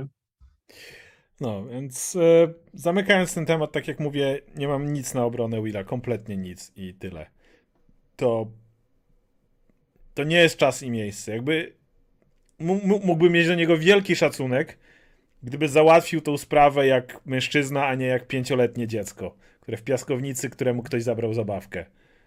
No, więc e, zamykając ten temat, tak jak mówię, nie mam nic na obronę Willa, kompletnie nic i tyle. To to nie jest czas i miejsce. Jakby m- m- mógłbym mieć do niego wielki szacunek, gdyby załatwił tą sprawę jak mężczyzna, a nie jak pięcioletnie dziecko, które w piaskownicy, któremu ktoś zabrał zabawkę.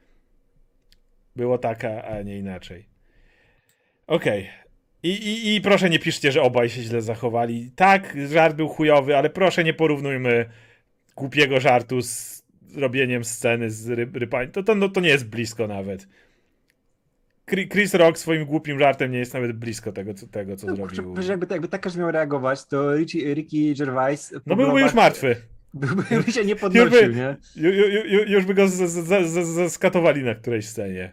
Było tak, a a nie inaczej. Okej. I, i, I proszę nie piszcie, że obaj się źle zachowali. Tak, żart był chujowy, ale proszę nie porównujmy głupiego żartu z robieniem sceny z ry, rypań. To, to, no, to nie jest blisko nawet. Chri- Chris Rock swoim głupim żartem nie jest nawet blisko tego, co, tego, co No, zrobił. kurczę, jakby, jakby tak każdy miał reagować, to Ricky, Ricky Gervais No byłby już martwy. Byłby się nie Już podnosił, by, nie? ju, ju, ju, już by go z- z- z- z- zaskatowali na którejś scenie.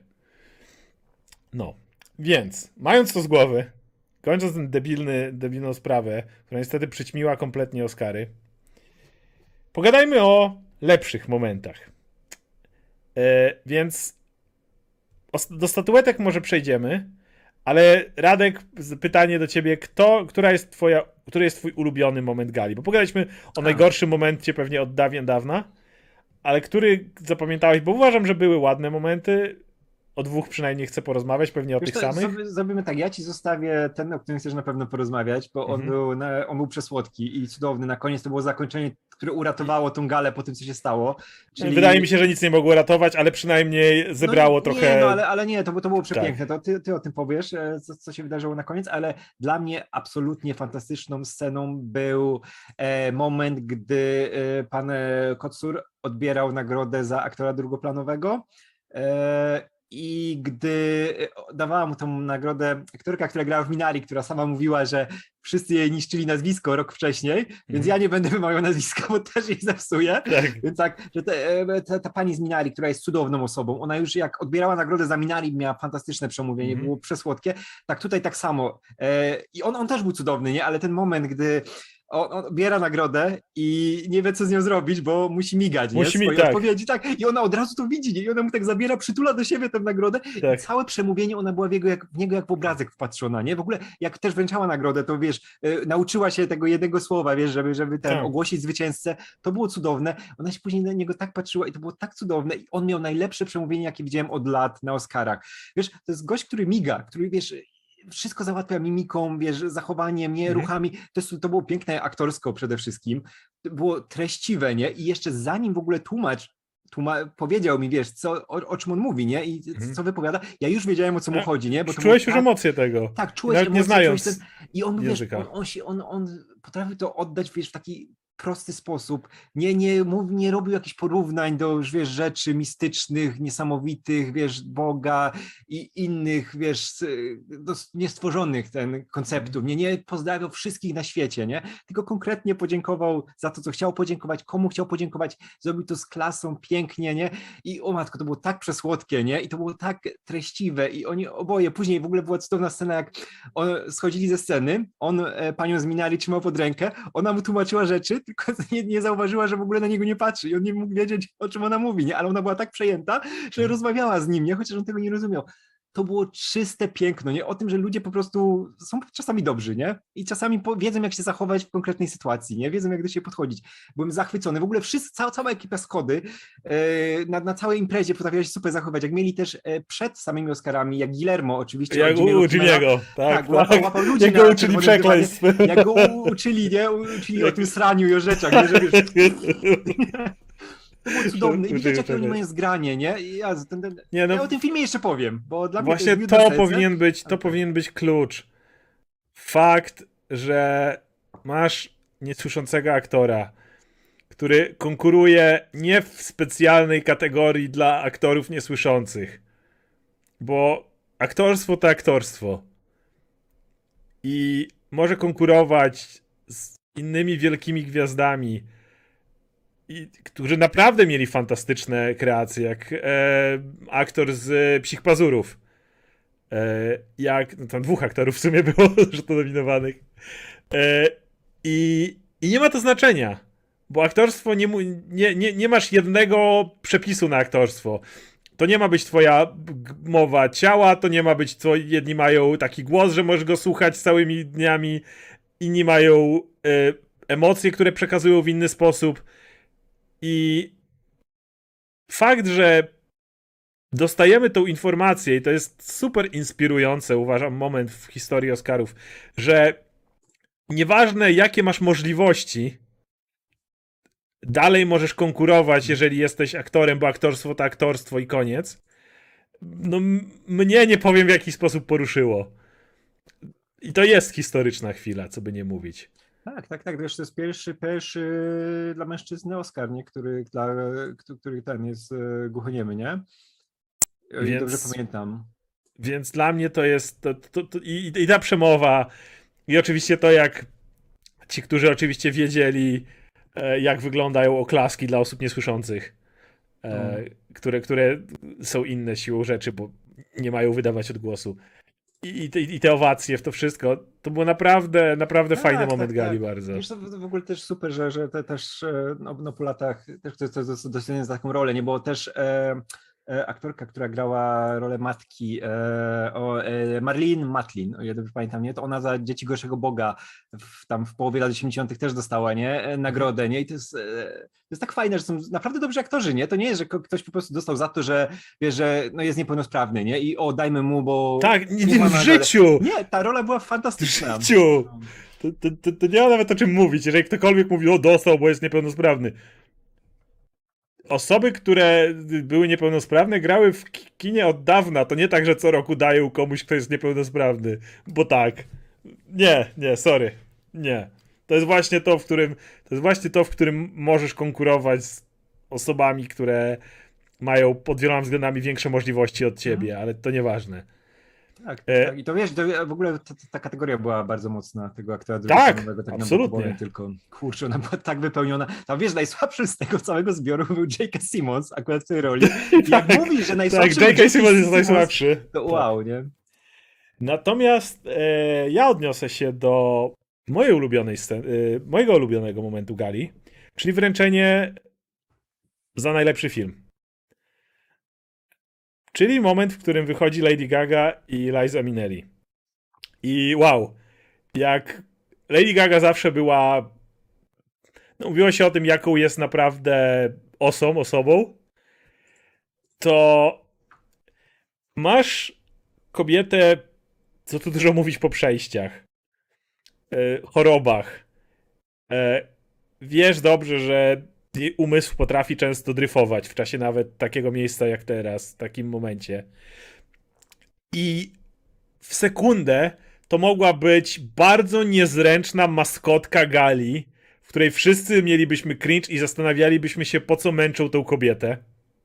No. Więc, mając to z głowy, kończąc tę debilny, debilną sprawę, która niestety przyćmiła kompletnie Oscary, pogadajmy o lepszych momentach. E, więc os- do statuetek może przejdziemy, ale Radek, z- pytanie do ciebie, kto, która jest twoja, który jest twój ulubiony moment gali? Bo pogadaliśmy o A. najgorszym momencie pewnie od dawien dawna, ale który zapamiętałeś? Bo uważam, że były ładne momenty. O dwóch przynajmniej chcę porozmawiać, pewnie o Wiesz tych co, samych. zrobi- Zrobimy tak, ja ci zostawię ten, o którym chcesz na pewno porozmawiać, bo on, Mhm. był na, on był przesłodki i cudowny. Na koniec to było zakończenie, które uratowało tą galę po tym, co się stało. Czyli... Wydaje mi się, że nic nie mogło ratować, ale przynajmniej zebrało no, trochę... Nie, no ale, ale nie, to, było- to było przepiękne. To ty, ty o tym powiesz, e, co, co się wydarzyło na koniec, ale dla mnie absolutnie fantastyczną sceną był e, moment, gdy e, pan e, Kotsur odbierał nagrodę za aktora drugoplanowego. E, I gdy dawała mu tą nagrodę aktorka, która grała w Minari, która sama mówiła, że wszyscy jej niszczyli nazwisko rok wcześniej, więc ja nie będę wymawiał nazwiska, bo też jej zepsuję. Tak. Więc tak, że te, ta, ta pani z Minari, która jest cudowną osobą, ona już jak odbierała nagrodę za Minari, miała fantastyczne przemówienie, Mhm. było przesłodkie, tak tutaj tak samo. E, I on, on też był cudowny, nie? Ale ten moment, gdy on, on odbiera nagrodę i nie wie, co z nią zrobić, bo musi migać, nie? Musi mi- Swoje tak. odpowiedzi, tak. I ona od razu to widzi, nie? I ona mu tak zabiera, przytula do siebie tę nagrodę. Tak. I całe przemówienie, ona była w, jego, jak, w niego jak w obrazek wpatrzona, nie? W ogóle jak też wręczała nagrodę, to wiesz, y, nauczyła się tego jednego słowa, wiesz, żeby, żeby ten Tak. ogłosić zwycięzcę. To było cudowne. Ona się później na niego tak patrzyła i to było tak cudowne. I on miał najlepsze przemówienie, jakie widziałem od lat na Oscarach. Wiesz, to jest gość, który miga, który, wiesz, wszystko załatwia mimiką, wiesz, zachowaniem, nie, Mhm. ruchami. To, jest, to było piękne aktorsko przede wszystkim. To było treściwe, nie? I jeszcze zanim w ogóle tłumacz tłuma- powiedział mi, wiesz, co, o, o czym on mówi, nie? I Mhm. co wypowiada, ja już wiedziałem, o co mu A, chodzi, nie? Bo to Czułeś było już tak- emocje tego. tak, czułeś Nawet nie emocje, znając czułeś ten, i on, wiesz, języka. on, on, się, on, on potrafił to oddać, wiesz, w taki prosty sposób, nie, nie, mów, nie robił jakichś porównań do, wiesz, rzeczy mistycznych, niesamowitych, wiesz, Boga i innych, wiesz, do, niestworzonych ten konceptów, nie, nie pozdrawiał wszystkich na świecie, nie, tylko konkretnie podziękował za to, co chciał podziękować, komu chciał podziękować, zrobił to z klasą, pięknie, nie, i o matko, to było tak przesłodkie, nie, i to było tak treściwe i oni oboje, później w ogóle była cudowna scena, jak on, schodzili ze sceny, on e, panią z Minari trzymał pod rękę, ona mu tłumaczyła rzeczy, tylko nie, nie zauważyła, że w ogóle na niego nie patrzy i on nie mógł wiedzieć, o czym ona mówi, nie? Ale ona była tak przejęta, że rozmawiała z nim, nie? Chociaż on tego nie rozumiał. To było czyste piękno, nie? O tym, że ludzie po prostu są czasami dobrzy, nie? I czasami po, wiedzą, jak się zachować w konkretnej sytuacji, nie? Wiedzą, jak do siebie podchodzić. Byłem zachwycony. W ogóle wszyscy, cała, cała ekipa Skody e, na, na całej imprezie potrafiła się super zachować. Jak mieli też e, przed samymi Oscarami, jak Guillermo oczywiście. Jak u Jimmy'ego, tak, tak, łapał, łapał ludzi jak na go uczyli przekleństw. Jak go uczyli, nie? Uczyli o tym sraniu i o rzeczach, nie? Że, wiesz, to było cudowne. I widać, jakie oni mają zgranie, nie? I ja, ten, ten, nie no, ja o tym filmie jeszcze powiem, bo dla właśnie mnie to, to, to powinien być, to okay. powinien być klucz. Fakt, że masz niesłyszącego aktora, który konkuruje nie w specjalnej kategorii dla aktorów niesłyszących, bo aktorstwo to aktorstwo i może konkurować z innymi wielkimi gwiazdami, i, którzy naprawdę mieli fantastyczne kreacje, jak e, aktor z Psich Pazurów. E, jak, no tam dwóch aktorów w sumie było że to nominowanych. E, i, I nie ma to znaczenia, bo aktorstwo nie, nie, nie, nie masz jednego przepisu na aktorstwo. To nie ma być twoja mowa ciała, to nie ma być twoi, jedni mają taki głos, że możesz go słuchać całymi dniami, inni mają e, emocje, które przekazują w inny sposób. I fakt, że dostajemy tą informację, i to jest super inspirujące, uważam, moment w historii Oscarów, że nieważne jakie masz możliwości, dalej możesz konkurować, jeżeli jesteś aktorem, bo aktorstwo to aktorstwo i koniec. No m- mnie nie powiem w jaki sposób poruszyło. I to jest historyczna chwila, co by nie mówić. Tak, tak, tak. Wiesz, to jest pierwszy, pierwszy dla mężczyzny Oscar, nie? Który, dla, który ten jest głuchoniemy, nie? Więc, dobrze pamiętam. Więc dla mnie to jest to, to, to, i, i ta przemowa i oczywiście to, jak ci, którzy oczywiście wiedzieli, e, jak wyglądają oklaski dla osób niesłyszących, e, no. które, które są inne siłą rzeczy, bo nie mają wydawać odgłosu. I, i, te, i te owacje w to wszystko, to był naprawdę, naprawdę tak, fajny moment tak, gali tak. bardzo. Wiesz, to w ogóle też super, że, że te, też no, no po latach też to jest docenienie za taką rolę, nie, bo też e, e, aktorka, która grała rolę matki, e, o, e, Marlene Matlin, o ile dobrze pamiętam, nie, to ona za Dzieci Gorszego Boga w, tam w połowie lat osiemdziesiątych też dostała, nie, e, nagrodę, nie, i to jest, e, to jest tak fajne, że są naprawdę dobrzy aktorzy, nie, to nie jest, że ktoś po prostu dostał za to, że wiesz, że no jest niepełnosprawny, nie, i o, dajmy mu, bo... Tak, nie, nie w życiu! Nie, ta rola była fantastyczna. W życiu! To, to, to, to nie ma nawet o czym mówić, jeżeli ktokolwiek mówi, o, dostał, bo jest niepełnosprawny. Osoby, które były niepełnosprawne, grały w kinie od dawna. To nie tak, że co roku dają komuś, kto jest niepełnosprawny. Bo tak. Nie, nie, sorry. Nie. To jest właśnie to, w którym to jest właśnie to, w którym możesz konkurować z osobami, które mają pod wieloma względami większe możliwości od ciebie, mhm. ale to nieważne. Tak, e... tak, i to wiesz, to w ogóle ta, ta kategoria była bardzo mocna, tego aktora tak, tak absolutnie. Tylko, kurczę, ona była tak wypełniona. Tam wiesz, najsłabszy z tego całego zbioru był J K. Simmons, akurat w tej roli. I jak tak, mówi, że najsłabszy tak, J K. Simmons jest najsłabszy. To wow, nie? Natomiast e, ja odniosę się do mojej ulubionej sceny, e, mojego ulubionego momentu gali, czyli wręczenie za najlepszy film. Czyli moment, w którym wychodzi Lady Gaga i Liza Minnelli. I wow, jak Lady Gaga zawsze była... No, mówiło się o tym, jaką jest naprawdę osą, osobą, to masz kobietę, co tu dużo mówić, po przejściach, e, chorobach. E, wiesz dobrze, że jej umysł potrafi często dryfować w czasie nawet takiego miejsca jak teraz, w takim momencie. I w sekundę to mogła być bardzo niezręczna maskotka gali, w której wszyscy mielibyśmy cringe i zastanawialibyśmy się, po co męczą tą kobietę.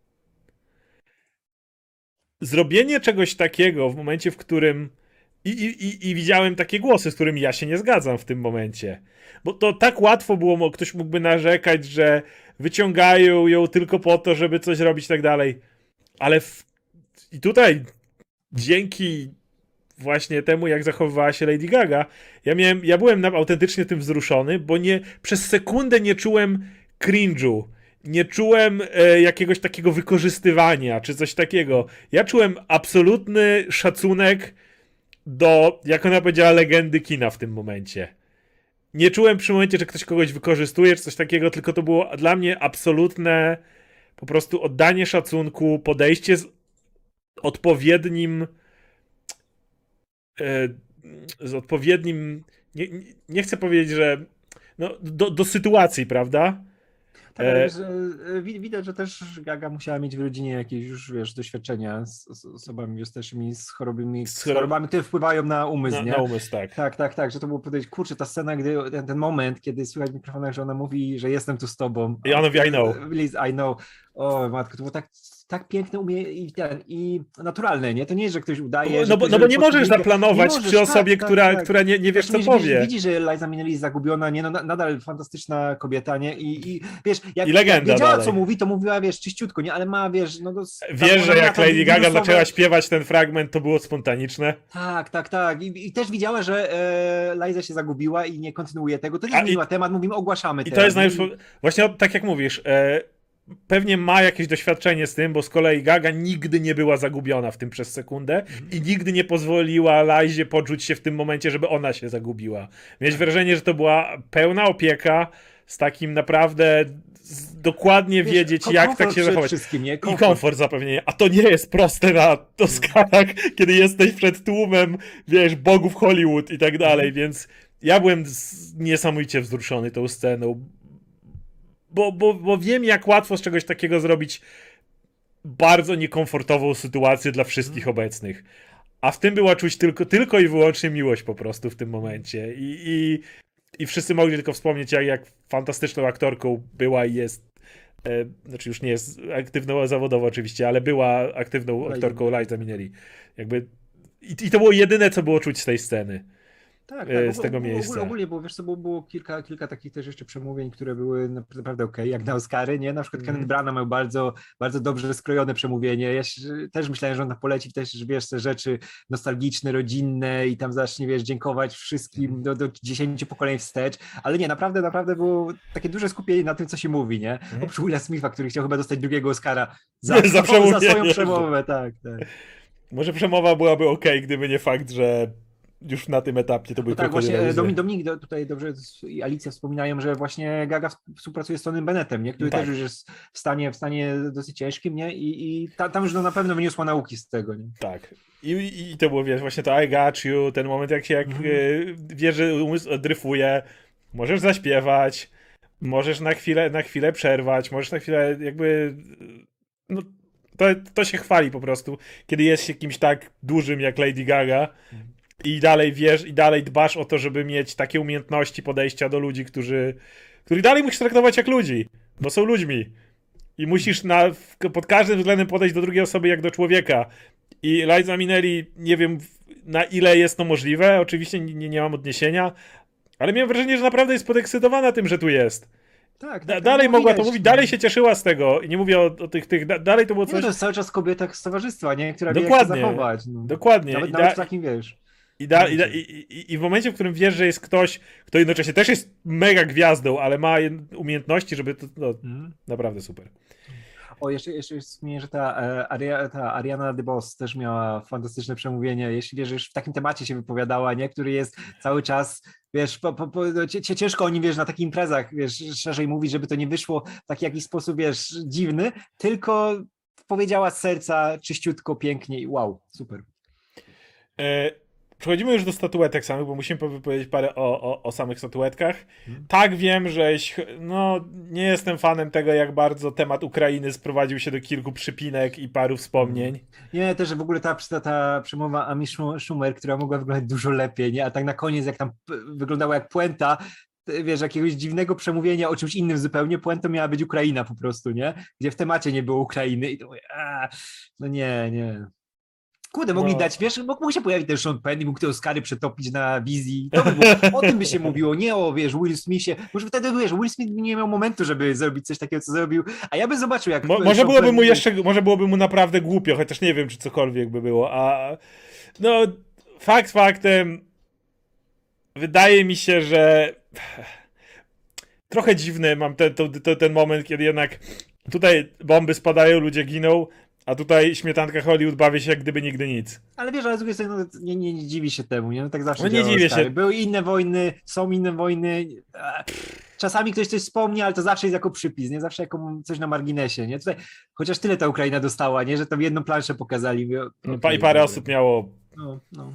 Zrobienie czegoś takiego w momencie, w którym i, i, i, i widziałem takie głosy, z którymi ja się nie zgadzam w tym momencie. Bo to tak łatwo było, ktoś mógłby narzekać, że wyciągają ją tylko po to, żeby coś robić i tak dalej. Ale w... i tutaj dzięki właśnie temu, jak zachowywała się Lady Gaga, ja miałem, ja byłem autentycznie tym wzruszony, bo nie, przez sekundę nie czułem cringe'u. Nie czułem e, jakiegoś takiego wykorzystywania, czy coś takiego. Ja czułem absolutny szacunek do, jak ona powiedziała, legendy kina w tym momencie. Nie czułem przy momencie, że ktoś kogoś wykorzystuje, czy coś takiego, tylko to było dla mnie absolutne po prostu oddanie szacunku, podejście z odpowiednim e, z odpowiednim nie, nie chcę powiedzieć, że no, do, do sytuacji, prawda? Tak, ale wiesz, e, wi- widać, że też Gaga musiała mieć w rodzinie jakieś już, wiesz, doświadczenia z, z osobami już starszymi, z chorobami, Z z chorob- chorobami, które wpływają na umysł, Na, nie? na umysł, tak. Tak, tak, tak, że to było powiedzieć, kurczę, ta scena, gdy ten, ten moment, kiedy słychać w mikrofonach, że ona mówi, że jestem tu z tobą. I ona mówi, I know. Liz, I know. O matko, to było tak, tak piękne umie i, ten, i naturalne, nie? To nie jest, że ktoś udaje, No, że no, bo, ktoś no bo robi nie możesz podwójkę. zaplanować Nie możesz, przy osobie, tak, która, tak, tak. która nie, nie wiesz, co Wiesz, powie. Widzi, że Liza Minnelli jest zagubiona, nie? No, na- nadal fantastyczna kobieta, nie? I, i wiesz, jak, I legenda jak wiedziała, dalej. co mówi, to mówiła, wiesz, czyściutko, nie? Ale ma, wiesz, no... To, Wiesz, że jak Lady Gaga zaczęła śpiewać ten fragment, to było spontaniczne. Tak, tak, tak. I, i też widziała, że e, Liza się zagubiła i nie kontynuuje tego. To A też i- zmieniła temat, mówimy, ogłaszamy I teraz. to jest najlepsze. Właśnie tak jak mówisz, e, pewnie ma jakieś doświadczenie z tym, bo z kolei Gaga nigdy nie była zagubiona w tym przez sekundę i nigdy nie pozwoliła Lizie poczuć się w tym momencie, żeby ona się zagubiła. Mieć wrażenie, że to była pełna opieka z takim naprawdę z, dokładnie Wiesz, wiedzieć, ko- jak komfort tak się przede zachować. wszystkim, nie? I Komfort. komfort zapewnienie. A to nie jest proste na Oscarach, kiedy jesteś przed tłumem, wiesz, bogów Hollywood i tak dalej, więc ja byłem z- niesamowicie wzruszony tą sceną, bo, bo, bo wiem, jak łatwo z czegoś takiego zrobić bardzo niekomfortową sytuację dla wszystkich obecnych. A w tym była czuć tylko, tylko i wyłącznie miłość po prostu w tym momencie. I, i, i wszyscy mogli tylko wspomnieć, jak, jak fantastyczną aktorką była i jest. E, znaczy już nie jest aktywną zawodowo oczywiście, ale była aktywną Liza aktorką Liza Minnelli. Jakby, i, I to było jedyne, co było czuć z tej sceny. Tak, e, tak, z tego ogólnie, miejsca. Ogólnie, bo wiesz co, było, było kilka, kilka takich też jeszcze przemówień, które były naprawdę okej, jak na Oscary, nie? Na przykład Mhm. Kenneth Branagh miał bardzo, bardzo dobrze skrojone przemówienie. Ja się, też myślałem, że on tam poleci też, że wiesz, te rzeczy nostalgiczne, rodzinne i tam zacznie, wiesz, dziękować wszystkim do, do dziesięciu pokoleń wstecz, ale nie, naprawdę, naprawdę było takie duże skupienie na tym, co się mówi, nie? Mhm. Oprócz Willa Smitha, który chciał chyba dostać drugiego Oscara za, Za za, przemówienie. za swoją przemowę, tak, tak. Może przemowa byłaby okej, gdyby nie fakt, że już na tym etapie to były No tak, tylko właśnie dwie Dominik, Dominik do- tutaj dobrze i Alicja wspominają, że właśnie Gaga współpracuje z Tonym Bennettem, nie? Który Tak. też już jest w stanie, w stanie dosyć ciężkim, nie? I, i ta, tam już no, na pewno wyniosła nauki z tego, nie? Tak. I, i, I to było, wiesz, właśnie to I got you, ten moment, jak się, jak Mhm. y, wiesz, że umysł dryfuje, możesz zaśpiewać, możesz na chwilę, na chwilę przerwać, możesz na chwilę jakby, no, to, to się chwali po prostu, kiedy jest się kimś tak dużym jak Lady Gaga i dalej wiesz, i dalej dbasz o to, żeby mieć takie umiejętności podejścia do ludzi, którzy, których dalej musisz traktować jak ludzi, bo są ludźmi. I musisz na, pod każdym względem podejść do drugiej osoby jak do człowieka. I Liza Minnelli, nie wiem na ile jest to możliwe, oczywiście nie, nie mam odniesienia, ale miałem wrażenie, że naprawdę jest podekscytowana tym, że tu jest. Tak, Da, tak, dalej no, mogła widać. to mówić, dalej się cieszyła z tego. I nie mówię o, o tych, tych, da, dalej to było Nie, no coś... to jest cały czas kobieta z towarzystwa, nie? Która Dokładnie. wie, jak się zachować. No. Dokładnie. Nawet, I, nawet da, w takim, wiesz... i, da, i, da, i, i, I w momencie, w którym wiesz, że jest ktoś, kto jednocześnie też jest mega gwiazdą, ale ma jed- umiejętności, żeby to... No, Mhm. naprawdę super. O, jeszcze, jeszcze wspomnienie, że ta, e, Aria, ta Ariana DeBose też miała fantastyczne przemówienie. Jeśli wiesz, już w takim temacie się wypowiadała, nie? Który jest cały czas, wiesz, po, po, po, no, cie- cie- ciężko o nim, wiesz, na takich imprezach, wiesz, szerzej mówić, żeby to nie wyszło w taki jakiś sposób, wiesz, dziwny, tylko powiedziała z serca czyściutko, pięknie i wow, super. E, Przechodzimy już do statuetek samych, bo musimy po- powiedzieć parę o, o, o samych statuetkach. Mhm. Tak, wiem, że ś- no, nie jestem fanem tego, jak bardzo temat Ukrainy sprowadził się do kilku przypinek i paru wspomnień. Nie, też w ogóle ta, ta, ta przemowa Amy Schu- Schumer, która mogła wyglądać dużo lepiej, nie? A tak na koniec, jak tam p- wyglądała jak puenta, wiesz, jakiegoś dziwnego przemówienia o czymś innym zupełnie, puentą miała być Ukraina po prostu, nie? Gdzie w temacie nie było Ukrainy i to mówię, a, no nie, nie. Kurde, mogli No. dać, wiesz, mógł się pojawić ten Sean Penn i mógł te Oscary przetopić na wizji. To by było, o tym by się mówiło, nie o, wiesz, Will Smithie. Może wtedy, wiesz, Will Smith nie miał momentu, żeby zrobić coś takiego, co zrobił, a ja bym zobaczył, jak... Mo, Sean może byłoby Penn- mu jeszcze, może byłoby mu naprawdę głupio, chociaż nie wiem, czy cokolwiek by było, a no, fakt faktem, wydaje mi się, że trochę dziwny mam ten, to, to, ten moment, kiedy jednak tutaj bomby spadają, ludzie giną, a tutaj śmietanka Hollywood bawi się jak gdyby nigdy nic. Ale wiesz, ale z drugiej strony no, nie, nie, nie dziwi się temu, nie? No tak zawsze No nie działało, dziwię stary. się. Były inne wojny, są inne wojny. e, Czasami ktoś coś wspomni, ale to zawsze jest jako przypis, nie? Zawsze jako coś na marginesie, nie? Tutaj, chociaż tyle ta Ukraina dostała, nie? Że tam jedną planszę pokazali. Mówię, No, okej, pa- I parę dobra. osób miało. No, no.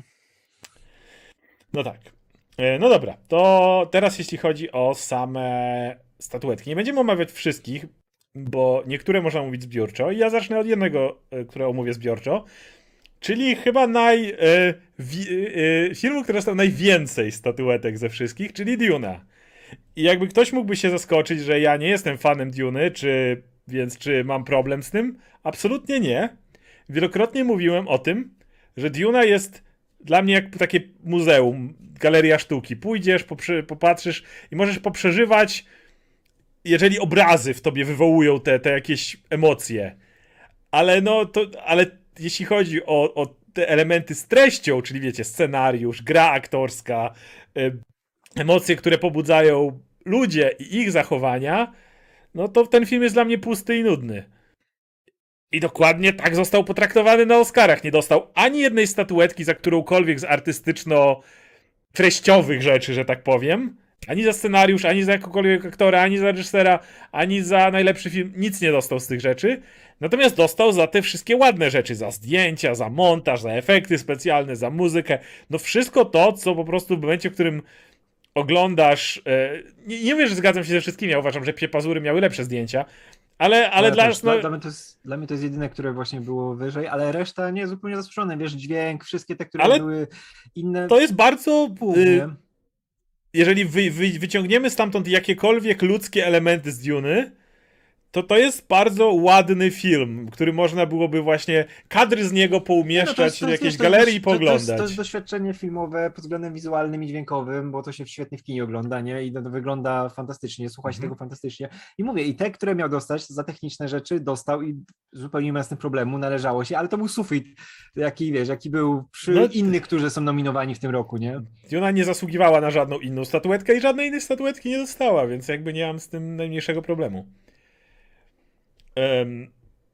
No tak. E, No dobra, to teraz jeśli chodzi o same statuetki. Nie będziemy omawiać wszystkich, bo niektóre można mówić zbiorczo. I ja zacznę od jednego, e, które omówię zbiorczo. Czyli chyba naj, e, wi, e, filmu, który dostał najwięcej statuetek ze wszystkich, czyli Duna. I jakby ktoś mógłby się zaskoczyć, że ja nie jestem fanem Duny, czy, więc czy mam problem z tym? Absolutnie nie. Wielokrotnie mówiłem o tym, że Duna jest dla mnie jak takie muzeum, galeria sztuki. Pójdziesz, poprze- popatrzysz i możesz poprzeżywać, jeżeli obrazy w tobie wywołują te, te jakieś emocje. Ale no to, ale jeśli chodzi o, o te elementy z treścią, czyli wiecie, scenariusz, gra aktorska, y, emocje, które pobudzają ludzie i ich zachowania, no to ten film jest dla mnie pusty i nudny. I dokładnie tak został potraktowany na Oscarach. Nie dostał ani jednej statuetki za którąkolwiek z artystyczno-treściowych rzeczy, że tak powiem. Ani za scenariusz, ani za jakiegokolwiek aktora, ani za reżysera, ani za najlepszy film. Nic nie dostał z tych rzeczy. Natomiast dostał za te wszystkie ładne rzeczy. Za zdjęcia, za montaż, za efekty specjalne, za muzykę. No wszystko to, co po prostu w momencie, w którym oglądasz... E, nie, nie mówię, że zgadzam się ze wszystkimi. Ja uważam, że Psie Pazury miały lepsze zdjęcia. Ale, ale Ja dla też, nas... No, dla, dla, mnie to jest, dla mnie to jest jedyne, które właśnie było wyżej, ale reszta nie zupełnie zasłużone. Wiesz, dźwięk, wszystkie te, które Ale były inne. to jest bardzo... pół, Y, nie? jeżeli wy, wy, wyciągniemy stamtąd jakiekolwiek ludzkie elementy z Duny, to to jest bardzo ładny film, który można byłoby właśnie kadry z niego No to poumieszczać jest- to w jest, jakiejś wiesz, to jest galerii i dość- to- to jest- pooglądać. To jest doświadczenie filmowe pod względem wizualnym i dźwiękowym, bo to się świetnie w kinie ogląda, nie? I to, to wygląda fantastycznie, słucha się Mhm. tego fantastycznie. I mówię, i te, które miał dostać za techniczne rzeczy, dostał i zupełnie nie ma z tym problemu, należało się, ale to był sufit, jaki, wiesz, jaki był przy No- innych, którzy są nominowani w tym roku, nie? Duna nie zasługiwała na żadną inną statuetkę i żadnej innej statuetki nie dostała, więc jakby nie mam z tym najmniejszego problemu. Um,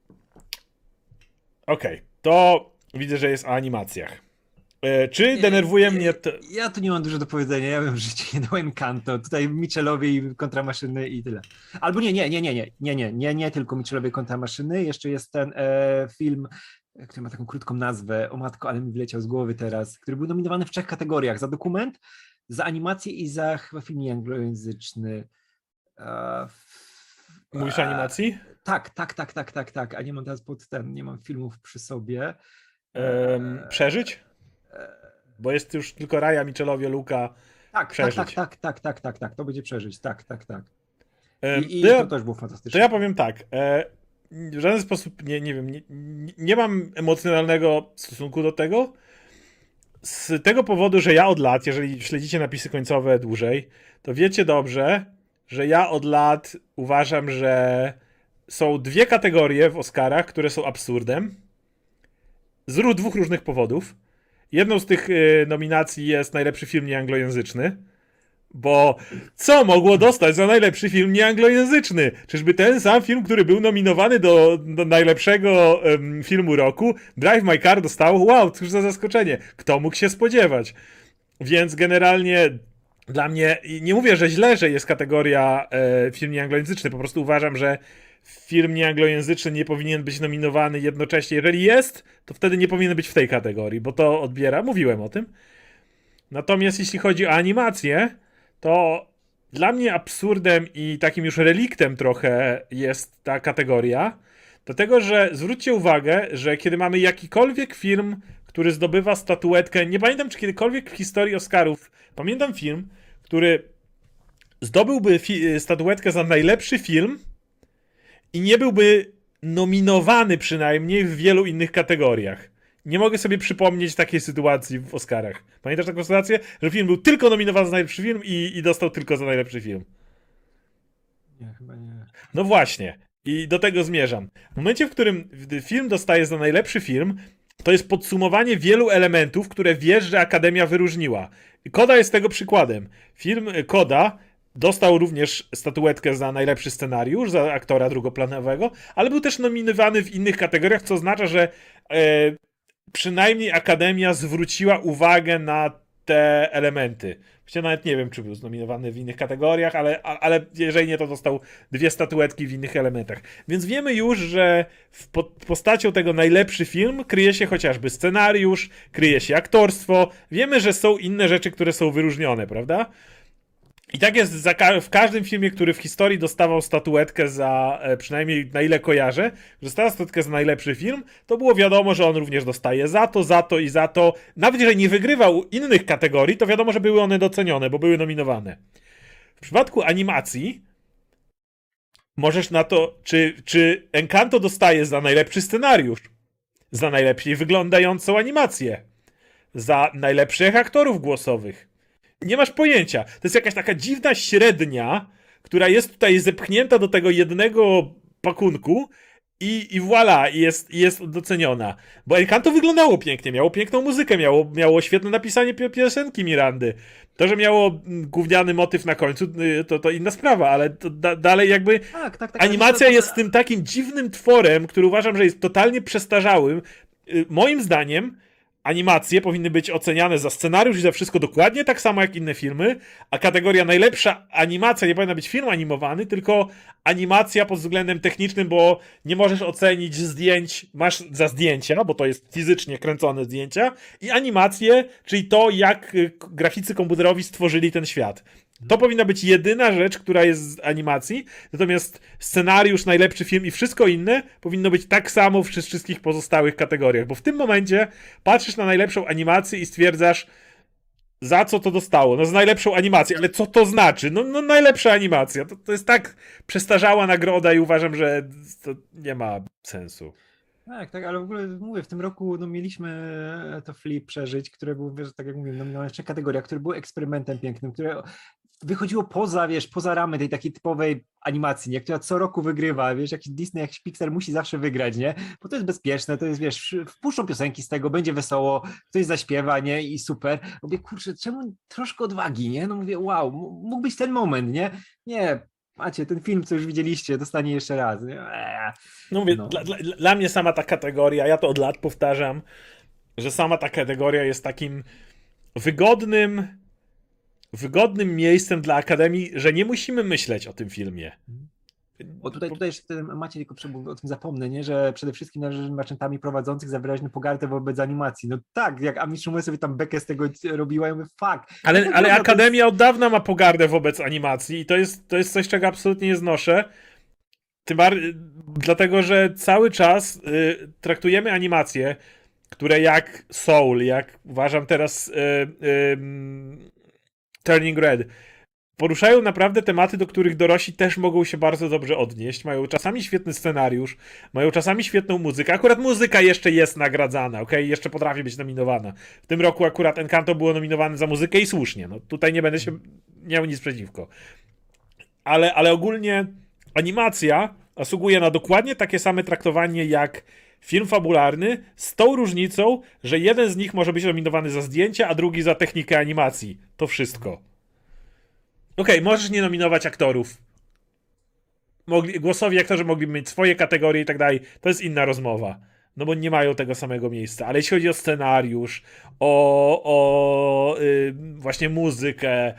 Okej, to widzę, że jest o animacjach. E, czy denerwuje mnie to... Ja tu nie mam dużo do powiedzenia, ja bym w życiu nie dał Encanto, tutaj Mitchellowie i kontramaszyny i tyle. Albo nie, nie, nie, nie, nie, nie, nie, nie, nie tylko Mitchellowie i kontramaszyny, jeszcze jest ten e, film, który ma taką krótką nazwę, o matko, ale mi wyleciał z głowy teraz, który był nominowany w trzech kategoriach, za dokument, za animację i za chyba film anglojęzyczny. E, Mówisz e, o animacji? Tak, tak, tak, tak, tak, tak, a nie mam teraz pod ten, nie mam filmów przy sobie. Um, przeżyć? Bo jest już tylko Raya, Mitchellowie, Luka. Tak, tak, Przeżyć. tak, tak, tak, tak, tak, tak, to będzie przeżyć, tak, tak, tak. Um, I, i to, ja, to też było fantastyczne. to ja powiem tak. E, w żaden sposób nie, nie wiem, nie, nie mam emocjonalnego stosunku do tego. Z tego powodu, że ja od lat, jeżeli śledzicie napisy końcowe dłużej, to wiecie dobrze, że ja od lat uważam, że są dwie kategorie w Oscarach, które są absurdem. Z ró- dwóch różnych powodów. Jedną z tych y, nominacji jest najlepszy film nieanglojęzyczny. Bo co mogło dostać za najlepszy film nieanglojęzyczny? Czyżby ten sam film, który był nominowany do, do najlepszego um, filmu roku, Drive My Car dostał? Wow, cóż za zaskoczenie. Kto mógł się spodziewać? Więc generalnie dla mnie, i nie mówię, że źle, że jest kategoria e, film nieanglojęzyczny, po prostu uważam, że film nieanglojęzyczny nie powinien być nominowany jednocześnie. Jeżeli jest, to wtedy nie powinien być w tej kategorii, bo to odbiera, mówiłem o tym. Natomiast jeśli chodzi o animację, to dla mnie absurdem i takim już reliktem trochę jest ta kategoria, dlatego że zwróćcie uwagę, że kiedy mamy jakikolwiek film, który zdobywa statuetkę, nie pamiętam czy kiedykolwiek w historii Oscarów, pamiętam film, który zdobyłby fi- statuetkę za najlepszy film i nie byłby nominowany przynajmniej w wielu innych kategoriach. Nie mogę sobie przypomnieć takiej sytuacji w Oscarach. Pamiętasz taką sytuację, że film był tylko nominowany za najlepszy film i, i dostał tylko za najlepszy film? Nie, chyba nie. No właśnie. I do tego zmierzam. W momencie, w którym film dostaje za najlepszy film, to jest podsumowanie wielu elementów, które wiesz, że Akademia wyróżniła. Koda jest tego przykładem. Film Koda dostał również statuetkę za najlepszy scenariusz, za aktora drugoplanowego, ale był też nominowany w innych kategoriach, co oznacza, że e, przynajmniej Akademia zwróciła uwagę na te elementy. Właściwie nawet nie wiem, czy był znominowany w innych kategoriach, ale, ale jeżeli nie, to dostał dwie statuetki w innych elementach. Więc wiemy już, że w po, postacią tego najlepszy film kryje się chociażby scenariusz, kryje się aktorstwo. Wiemy, że są inne rzeczy, które są wyróżnione, prawda? I tak jest za ka- w każdym filmie, który w historii dostawał statuetkę za, e, przynajmniej na ile kojarzę, że dostał statuetkę za najlepszy film, to było wiadomo, że on również dostaje za to, za to i za to. Nawet jeżeli nie wygrywał innych kategorii, to wiadomo, że były one docenione, bo były nominowane. W przypadku animacji możesz na to, czy, czy Encanto dostaje za najlepszy scenariusz, za najlepiej wyglądającą animację, za najlepszych aktorów głosowych. Nie masz pojęcia. To jest jakaś taka dziwna średnia, która jest tutaj zepchnięta do tego jednego pakunku i, i voilà, i jest, i jest doceniona. Bo Encanto wyglądało pięknie, miało piękną muzykę, miało, miało świetne napisanie pi- piosenki Mirandy. To, że miało gówniany motyw na końcu, to, to inna sprawa, ale to da, dalej jakby Tak, tak, tak. animacja to, to, jest tym takim dziwnym tworem, który uważam, że jest totalnie przestarzałym. Moim zdaniem animacje powinny być oceniane za scenariusz i za wszystko dokładnie tak samo jak inne filmy, a kategoria najlepsza animacja nie powinna być film animowany, tylko animacja pod względem technicznym, bo nie możesz ocenić zdjęć, masz za zdjęcia, bo to jest fizycznie kręcone zdjęcia, i animacje, czyli to, jak graficy komputerowi stworzyli ten świat. To powinna być jedyna rzecz, która jest z animacji, natomiast scenariusz, najlepszy film i wszystko inne powinno być tak samo w wszystkich pozostałych kategoriach, bo w tym momencie patrzysz na najlepszą animację i stwierdzasz, za co to dostało? No za najlepszą animację, ale co to znaczy? No, no najlepsza animacja. To, to jest tak przestarzała nagroda i uważam, że to nie ma sensu. Tak, tak, ale w ogóle mówię, w tym roku no, mieliśmy to Flip przeżyć, które było, wiesz, tak jak mówiłem, nominowane jeszcze kategoria, które było eksperymentem pięknym, które wychodziło poza, wiesz, poza ramy tej takiej typowej animacji, nie? Która co roku wygrywa, wiesz, jakiś Disney, jakiś Pixar musi zawsze wygrać, nie? Bo to jest bezpieczne, to jest, wiesz, wpuszczą piosenki z tego, będzie wesoło, ktoś zaśpiewa, nie? I super. Mówię, kurczę, czemu troszkę odwagi, nie? No mówię, wow, mógł być ten moment, nie? Nie, macie, ten film, co już widzieliście, dostanie jeszcze raz, nie? Eee. No mówię, No. Dla, dla, dla mnie sama ta kategoria, ja to od lat powtarzam, że sama ta kategoria jest takim wygodnym wygodnym miejscem dla Akademii, że nie musimy myśleć o tym filmie. O tutaj, tutaj jeszcze macie tylko o tym zapomnę, nie? Że przede wszystkim należy maczentami prowadzących za wyraźną pogardę wobec animacji. No tak, jak Amish sobie tam bekę z tego robiła, ja mówię, fuck. Ale, no ale to Akademia od dawna ma pogardę wobec animacji i to jest, to jest coś, czego absolutnie nie znoszę. Tym bardziej, dlatego, że cały czas y, traktujemy animacje, które jak Soul, jak uważam teraz y, y, Turning Red, poruszają naprawdę tematy, do których dorośli też mogą się bardzo dobrze odnieść. Mają czasami świetny scenariusz, mają czasami świetną muzykę. Akurat muzyka jeszcze jest nagradzana, okej? Okay? Jeszcze potrafi być nominowana. W tym roku akurat Encanto było nominowane za muzykę i słusznie. No tutaj nie będę się miał nic przeciwko. Ale, ale ogólnie animacja zasługuje na dokładnie takie same traktowanie jak film fabularny, z tą różnicą, że jeden z nich może być nominowany za zdjęcia, a drugi za technikę animacji. To wszystko. Okej, okay, możesz nie nominować aktorów. Mogli, głosowi aktorzy mogliby mieć swoje kategorie i tak dalej. To jest inna rozmowa. No bo nie mają tego samego miejsca. Ale jeśli chodzi o scenariusz, o, o yy, właśnie muzykę,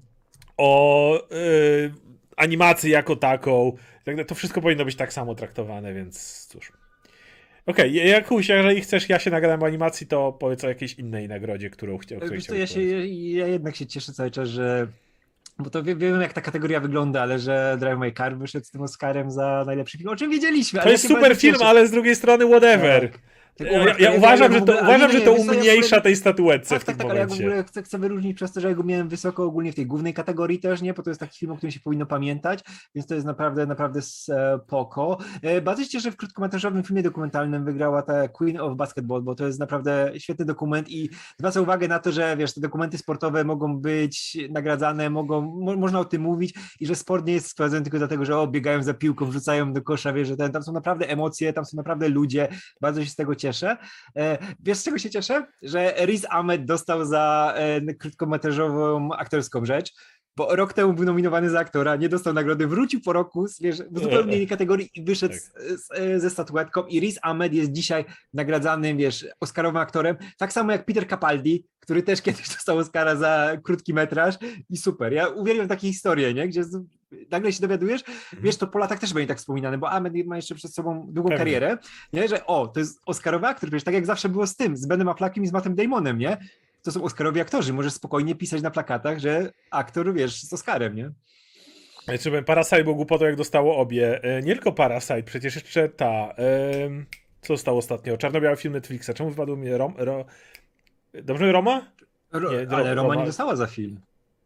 o yy, animację jako taką, to wszystko powinno być tak samo traktowane, więc cóż. Okej, okay, Jakuś, jeżeli chcesz, ja się nagadam o animacji, to powiedz o jakiejś innej nagrodzie, którą chcia, której chciałbym. Ja, się, ja jednak się cieszę cały czas, że bo to wie, wiem, jak ta kategoria wygląda, ale że Drive My Car wyszedł z tym Oscarem za najlepszy film, o czym wiedzieliśmy. To ale jest ja super film, cieszę. ale z drugiej strony whatever. Tak. Tego Ja, uważam, ja uważam, że w to, ogóle- uważam, ale że nie, to wiesz co, ja w umniejsza ogóle- tej statuetce Tak, w tym tak, tak, ale ja w momencie. ogóle chcę, chcę wyróżnić przez to, że ja go miałem wysoko ogólnie w tej głównej kategorii też, nie? Bo to jest taki film, o którym się powinno pamiętać, więc to jest naprawdę, naprawdę spoko. E, Bardzo się cieszę, że w krótkometrażowym filmie dokumentalnym wygrała ta Queen of Basketball, bo to jest naprawdę świetny dokument i zwraca uwagę na to, że wiesz, te dokumenty sportowe mogą być nagradzane, mogą, mo, można o tym mówić i że sport nie jest sprowadzony tylko dlatego, że o, biegają za piłką, wrzucają do kosza, wiesz, że ten, tam są naprawdę emocje, tam są naprawdę ludzie, bardzo się z tego cieszę. E, Wiesz, z czego się cieszę? Że Riz Ahmed dostał za e, krótkometrażową aktorską rzecz, bo rok temu był nominowany za aktora, nie dostał nagrody, wrócił po roku, wiesz, w zupełnie innej kategorii i wyszedł Tak. z, z, ze statuetką i Riz Ahmed jest dzisiaj nagradzanym, wiesz, oscarowym aktorem, tak samo jak Peter Capaldi, który też kiedyś dostał Oscara za krótki metraż i super. Ja uwielbiam takie historie, nie? Gdzie z, nagle się dowiadujesz, wiesz, to po latach też będzie tak wspominane, bo Ahmed ma jeszcze przed sobą długą Pewnie. karierę, nie? Że o, to jest oscarowy aktor, wiesz, tak jak zawsze było z tym, z Benem Affleckiem i z Mattem Damonem, nie? To są oscarowi aktorzy, możesz spokojnie pisać na plakatach, że aktor, wiesz, z Oscarem, nie? Czy Parasite był głupotą, jak dostało obie. E, Nie tylko Parasite, przecież jeszcze ta... em, co zostało ostatnio? Czarno-biały film Netflixa. Czemu wypadł mi Rom... Ro... Dobrze, Roma? Ro, Nie, ale Ro- Roma nie Roma- dostała za film.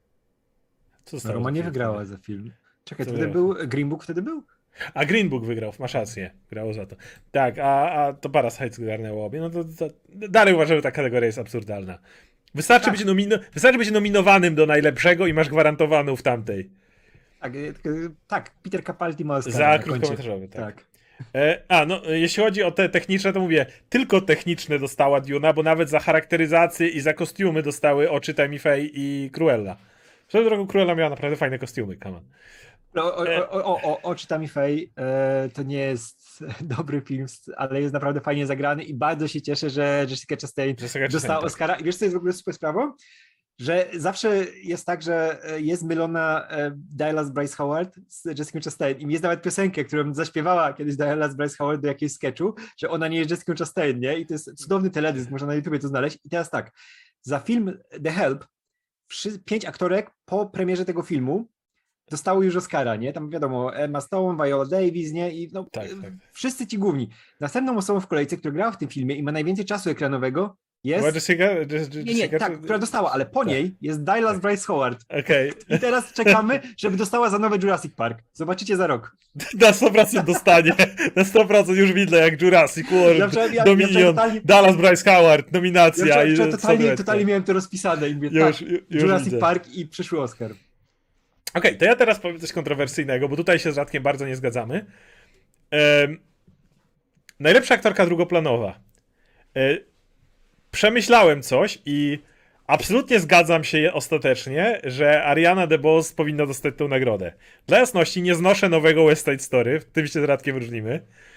Co zostało Roma za nie film wygrała wtedy? za film. Czekaj, Co to wtedy wygrała? był, Green Book wtedy był? A Green Book wygrał, masz rację. Grało za to. Tak, a, a to Parasite zgarnęło obie. No to, to dalej uważam, że ta kategoria jest absurdalna. Wystarczy, Tak. być nomino... Wystarczy być nominowanym do najlepszego i masz gwarantowaną w tamtej. Tak, e, tylko- tak, Peter Capaldi ma Oscara Za na koncie. krótkometrażowy, tak. Tak. E, a, no, e, jeśli chodzi o te techniczne, to mówię, tylko techniczne dostała Duna, bo nawet za charakteryzację i za kostiumy dostały oczy Tammy Faye i Cruella. Swoją drogą Cruella miała naprawdę fajne kostiumy, come on. No, o, o, o, o, o, Oczy Tammy Faye e, to nie jest dobry film, ale jest naprawdę fajnie zagrany i bardzo się cieszę, że Jessica Chastain Jessica Chastain, dostała tak. Oscara. I wiesz, co jest w ogóle super sprawą? Że zawsze jest tak, że e, jest mylona e, Dallas Bryce Howard z Jessica Chastain i jest nawet piosenkę, którą zaśpiewała kiedyś Dallas Bryce Howard do jakiegoś sketchu, że ona nie jest Jessica Chastain, nie? I to jest cudowny teledysk, można na YouTubie to znaleźć. I teraz tak, za film The Help wszy- pięć aktorek po premierze tego filmu dostały już Oscara, nie? Tam wiadomo, Emma Stone, Viola Davis, nie? I no, Tak, tak. wszyscy ci główni. Następną osobą w kolejce, która grała w tym filmie i ma najwięcej czasu ekranowego Była jest... Jessica? Jess- Nie, nie, Jessica tak, która dostała, ale po Tak. niej jest Dallas Bryce Howard. Okej, I teraz czekamy, żeby dostała za nowe Jurassic Park. Zobaczycie za rok. na sto procent dostanie. Na sto procent już widzę, jak Jurassic World, Ja wczoraj- ja- ja Dominion, wczoraj totalnie- Dallas Bryce Howard, nominacja. Ja wczoraj, i wczoraj totalnie, statuetka. totalnie miałem to rozpisane i mówię, Już, tak, ju- już Jurassic widzę. Park i przyszły Oscar. Okej, to ja teraz powiem coś kontrowersyjnego, bo tutaj się z Radkiem bardzo nie zgadzamy. Em, najlepsza aktorka drugoplanowa. E, przemyślałem coś i absolutnie zgadzam się ostatecznie, że Ariana DeBose powinna dostać tę nagrodę. Dla jasności, nie znoszę nowego West Side Story, w tym się z Radkiem różnimy.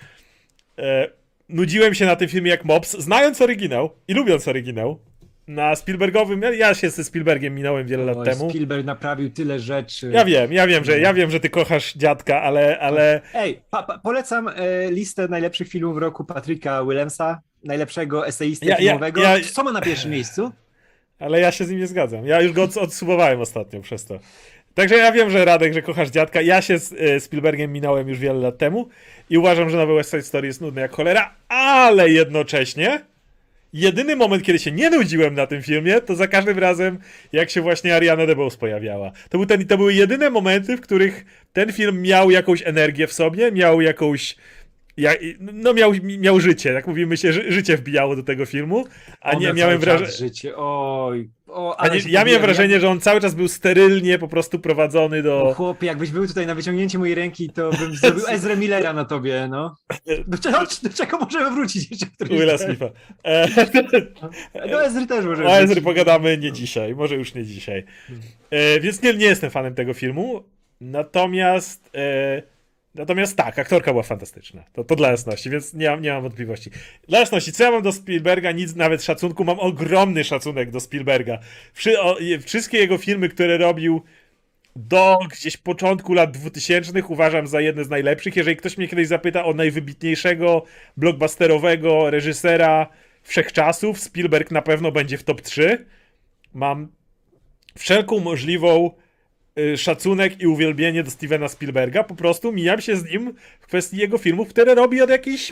E, nudziłem się na tym filmie jak mops, znając oryginał i lubiąc oryginał. Na Spielbergowym, ja- ja się ze Spielbergiem minąłem wiele lat Oj, temu. Spielberg naprawił tyle rzeczy. Ja wiem, ja wiem, że ja wiem, że ty kochasz dziadka, ale, ale Ej, pa, pa, polecam e, listę najlepszych filmów roku Patryka Willemsa, najlepszego eseisty Ja- ja- filmowego. ja- Co ma na pierwszym miejscu? ale ja się z nim nie zgadzam. Ja już go od, odsubowałem ostatnio przez to. Także ja wiem, że Radek, że kochasz dziadka. Ja się z e, Spielbergiem minąłem już wiele lat temu i uważam, że nowy West Side Story jest nudny jak cholera, ale jednocześnie jedyny moment, kiedy się nie nudziłem na tym filmie, to za każdym razem, jak się właśnie Ariana DeBose pojawiała. To, był ten, to były jedyne momenty, w których ten film miał jakąś energię w sobie, miał jakąś... Ja, no miał, miał życie, jak mówimy się, ży, życie wbijało do tego filmu, a Ona nie cały miałem czas wrażenia... Życie. Oj, o, A ale nie, się ja miałem pobiłem. wrażenie, że on cały czas był sterylnie po prostu prowadzony O, do... chłopie, jakbyś był tutaj na wyciągnięcie mojej ręki, to bym zrobił Ezra Millera na tobie, no. Do czego, do czego możemy wrócić jeszcze? któryś Willa dzień? Smitha. E, Do Ezry też możemy o Ezry wrócić. pogadamy nie dzisiaj, może już nie dzisiaj. E, więc nie, nie jestem fanem tego filmu, natomiast... E, natomiast tak, aktorka była fantastyczna. To, to dla jasności, więc nie mam, nie mam wątpliwości. Dla jasności, co ja mam do Spielberga? Nic, nawet szacunku. Mam ogromny szacunek do Spielberga. Wszy, o, je- wszystkie jego filmy, które robił do gdzieś początku lat dwutysięcznych uważam za jedne z najlepszych. Jeżeli ktoś mnie kiedyś zapyta o najwybitniejszego blockbusterowego reżysera wszechczasów, Spielberg na pewno będzie w top trzy. Mam wszelką możliwą y, szacunek i uwielbienie do Stevena Spielberga. Po prostu mijam się z nim w kwestii jego filmów, które robi od jakichś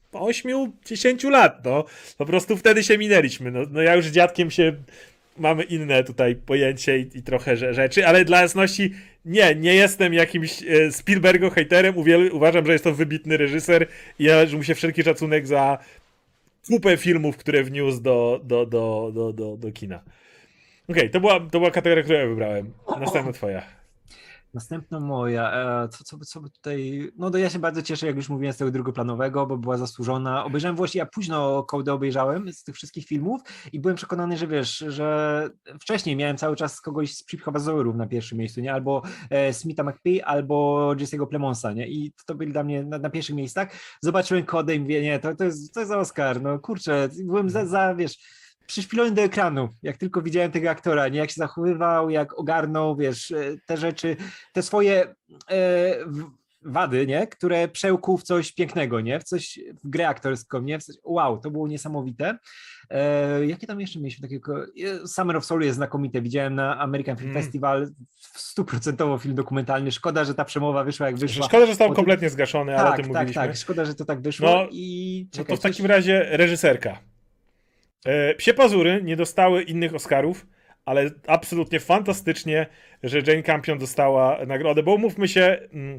ośmiu dziesięciu lat, no. Po prostu wtedy się minęliśmy. No, no ja już z dziadkiem się mamy inne tutaj pojęcie i, i trochę rzeczy, ale dla jasności nie, nie jestem jakimś e, Spielbergo hejterem, Uwiel- uważam, że jest to wybitny reżyser i ja że mu się wszelki szacunek za kupę filmów, które wniósł do, do, do, do, do, do kina. Okej, okay, to, była, to była kategoria, którą ja wybrałem. Następna twoja. Następna moja, e, co, co, by- co by tutaj, no to ja się bardzo cieszę, jak już mówiłem, z tego drugoplanowego, bo była zasłużona. Obejrzałem właśnie, ja późno Kołdę obejrzałem z tych wszystkich filmów i byłem przekonany, że wiesz, że wcześniej miałem cały czas kogoś z Przypchowazorów na pierwszym miejscu, nie? Albo e, Smitha McPhee, albo Jesse'ego Plemonsa, nie? I to byli dla mnie na, na pierwszych miejscach. Zobaczyłem Kodę i mówię, nie, to, to, jest, to jest Oscar, no kurczę, byłem za, za wiesz, przyszpilony do ekranu, jak tylko widziałem tego aktora, nie, jak się zachowywał, jak ogarnął, wiesz, e, te rzeczy, te swoje e, w- wady, nie, które przełkł w coś pięknego, nie, w coś, w grę aktorską, nie, w coś, wow, to było niesamowite. E, jakie tam jeszcze mieliśmy takiego, e, Summer of Soul jest znakomite, widziałem na American Film Mm. Festival, stuprocentowo film dokumentalny, szkoda, że ta przemowa wyszła jak wyszła. Szkoda, że został O tym- kompletnie zgaszony, ale o Tak, tym tak, mówiliśmy. tak, szkoda, że to tak wyszło No, i No czekaj, to w takim coś- razie reżyserka. E, Psie Pazury nie dostały innych Oscarów, ale absolutnie fantastycznie, że Jane Campion dostała nagrodę, bo umówmy się, mm,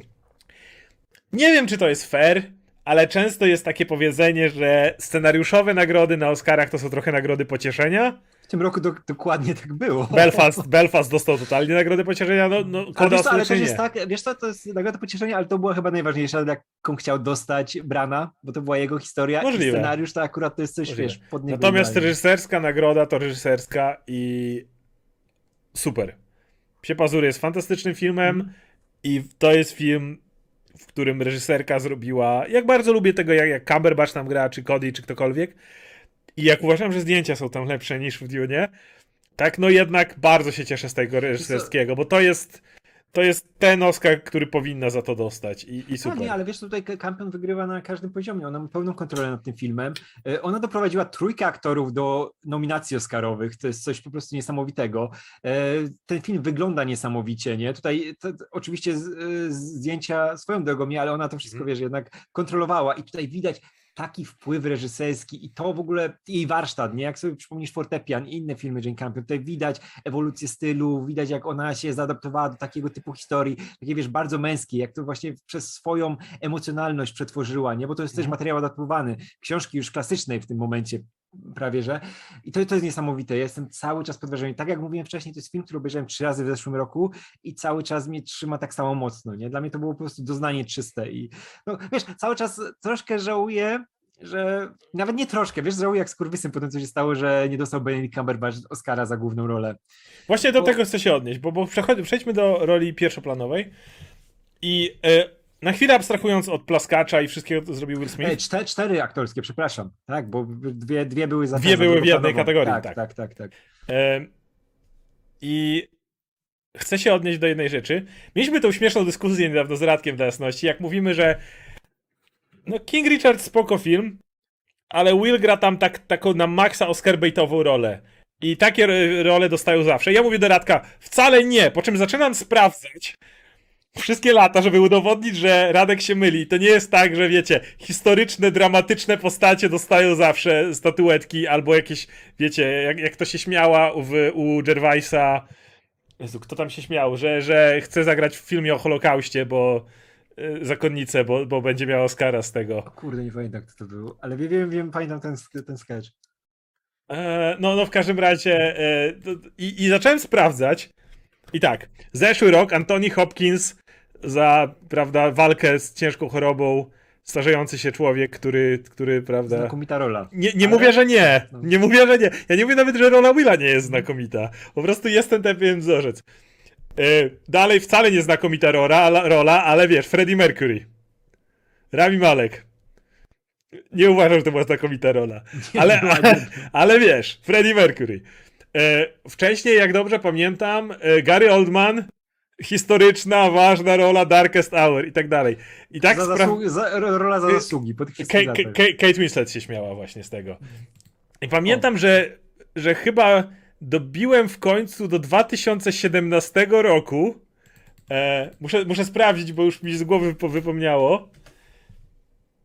nie wiem, czy to jest fair, ale często jest takie powiedzenie, że scenariuszowe nagrody na Oscarach to są trochę nagrody pocieszenia. w tym roku do, dokładnie tak było. Belfast, Belfast dostał totalnie nagrodę pocieszenia, no, no Ale Koda wiesz, co, ale absolutnie też nie. jest tak, wiesz co, to jest nagroda pocieszenia, ale to była chyba najważniejsza, jaką chciał dostać Brana, bo to była jego historia Możliwe. i scenariusz, to akurat to jest coś, Możliwe. wiesz, pod niego. Natomiast idealnie. reżyserska nagroda to reżyserska i super. Psie Pazury jest fantastycznym filmem Mhm. i to jest film, w którym reżyserka zrobiła, jak bardzo lubię tego, jak, jak Cumberbatch tam gra, czy Cody, czy ktokolwiek, i jak uważam, że zdjęcia są tam lepsze niż w Dune, tak no jednak bardzo się cieszę z tego reżyserskiego, bo to jest to jest ten Oscar, który powinna za to dostać i, i No super. nie, ale wiesz, tutaj Campion wygrywa na każdym poziomie, ona ma pełną kontrolę nad tym filmem. E, Ona doprowadziła trójkę aktorów do nominacji Oscarowych, to jest coś po prostu niesamowitego. E, Ten film wygląda niesamowicie, nie? Tutaj to, to, oczywiście z, e, zdjęcia swoją drogą, nie, ale ona to wszystko, Mhm. wiesz, jednak kontrolowała i tutaj widać taki wpływ reżyserski i to w ogóle jej warsztat, nie? Jak sobie przypomnisz Fortepian i inne filmy Jane Campion, tutaj widać ewolucję stylu, widać jak ona się zaadaptowała do takiego typu historii, takiej wiesz, bardzo męskiej, jak to właśnie przez swoją emocjonalność przetworzyła, nie? Bo to jest też Mhm. materiał adaptowany, książki już klasycznej w tym momencie prawie, że i to, to jest niesamowite, ja jestem cały czas pod wrażeniem, tak jak mówiłem wcześniej, to jest film, który obejrzałem trzy razy w zeszłym roku i cały czas mnie trzyma tak samo mocno, nie? Dla mnie to było po prostu doznanie czyste i no wiesz, cały czas troszkę żałuję, że nawet nie troszkę, wiesz, żałuję jak skurwysem po tym, co się stało, że nie dostał Benedict Cumberbatch Oscara za główną rolę. Właśnie do Bo- tego chcę się odnieść, bo, bo przechodź- przejdźmy do roli pierwszoplanowej i e, na chwilę abstrahując od plaskacza i wszystkiego, co zrobił Will Smith, E, czte, cztery aktorskie, przepraszam, tak, bo dwie, dwie były za Dwie za były w jednej drugoplanową. kategorii, tak, tak. tak, tak, tak. E, I chcę się odnieść do jednej rzeczy. Mieliśmy tą śmieszną dyskusję niedawno z Radkiem dla jasności, jak mówimy, że no King Richard spoko film, ale Will gra tam tak, taką na maksa Oscar-baitową rolę. I takie ro- role dostają zawsze. Ja mówię do Radka, wcale nie, po czym zaczynam sprawdzać wszystkie lata, żeby udowodnić, że Radek się myli. To nie jest tak, że wiecie, historyczne, dramatyczne postacie dostają zawsze statuetki, albo jakieś, wiecie, jak, jak to się śmiała w, u Gervaisa. Jezu, kto tam się śmiał, że, że chce zagrać w filmie o Holokauście, bo y, zakonnicę, bo, bo będzie miała Oscara z tego. O kurde, nie pamiętam, kto to był, ale wiem, wiem, wiem pamiętam ten, ten sketch. E, no, no w każdym razie e, to, i, i zacząłem sprawdzać i tak, zeszły rok Anthony Hopkins za, prawda, walkę z ciężką chorobą, starzejący się człowiek, który, który prawda... Znakomita rola. Nie, nie Ale- mówię, że nie, No. nie mówię, że nie. Ja nie mówię nawet, że rola Willa nie jest znakomita. Po prostu jest ten pewien wzorzec. E, dalej wcale nie znakomita rola, ale, rola, ale wiesz, Freddie Mercury. Rami Malek. Nie uważam, że to była znakomita rola. Ale, ale, ale wiesz, Freddie Mercury. E, wcześniej, jak dobrze pamiętam, e, Gary Oldman, historyczna, ważna rola, Darkest Hour i tak dalej. I tak za spra- zasługi, za, ro- rola za K- zasługi, po tych Ka- wszystkich Ka- latach. Ka- Kate Winslet się śmiała właśnie z tego. I pamiętam, że, że chyba dobiłem w końcu do dwa tysiące siedemnastego roku. E, muszę, muszę sprawdzić, bo już mi z głowy wypo- wypomniało.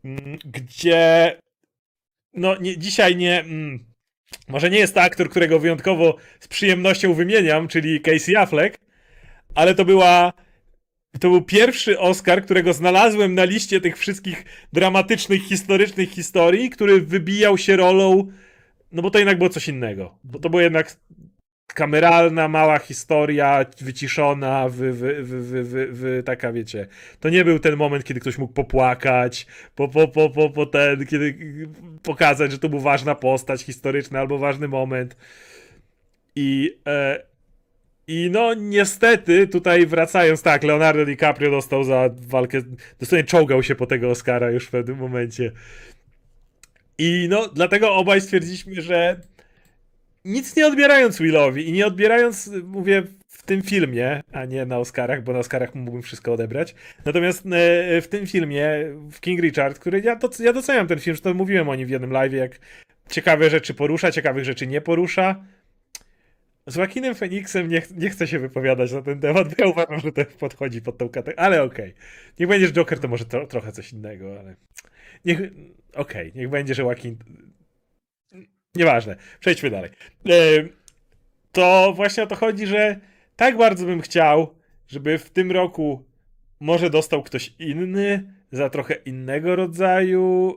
mm, gdzie no nie, dzisiaj nie, mm, może nie jest to aktor, którego wyjątkowo z przyjemnością wymieniam, czyli Casey Affleck, ale to była to był pierwszy Oscar, którego znalazłem na liście tych wszystkich dramatycznych, historycznych historii, który wybijał się rolą, no bo to jednak było coś innego. Bo to była jednak kameralna, mała historia, wyciszona, wy, wy, wy, wy, wy, wy, taka wiecie. To nie był ten moment, kiedy ktoś mógł popłakać, po, po, po, po, po ten, kiedy pokazać, że to był ważna postać historyczna albo ważny moment. I, e, i no niestety tutaj wracając, tak, Leonardo DiCaprio dostał za walkę, dosłownie czołgał się po tego Oscara już w pewnym momencie. I no dlatego obaj stwierdziliśmy, że nic nie odbierając Willowi i nie odbierając, mówię, w tym filmie, a nie na Oscarach, bo na Oscarach mógłbym wszystko odebrać. Natomiast e, w tym filmie, w King Richard, który ja, doc- ja doceniam ten film, że to mówiłem o nim w jednym live, jak ciekawe rzeczy porusza, ciekawych rzeczy nie porusza. Z Joaquinem Phoenixem nie, ch- nie chcę się wypowiadać na ten temat, bo ja uważam, że to podchodzi pod tą kategorię, ale okej. Okay. Niech będzie, że Joker to może to, trochę coś innego, ale niech, okej, okay. Niech będzie, że Joaquin... Nieważne, przejdźmy dalej. To właśnie o to chodzi, że tak bardzo bym chciał, żeby w tym roku może dostał ktoś inny za trochę innego rodzaju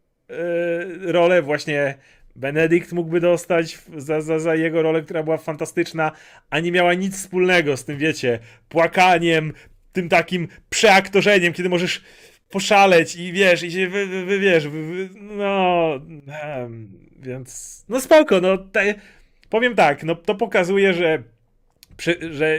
rolę. Właśnie Benedict mógłby dostać za, za, za jego rolę, która była fantastyczna, a nie miała nic wspólnego z tym, wiecie, płakaniem, tym takim przeaktorzeniem, kiedy możesz poszaleć i wiesz, i się wy, wy, wy wiesz, wy, wy, no... Um, Więc, no spoko, no te, powiem tak, no to pokazuje, że, przy, że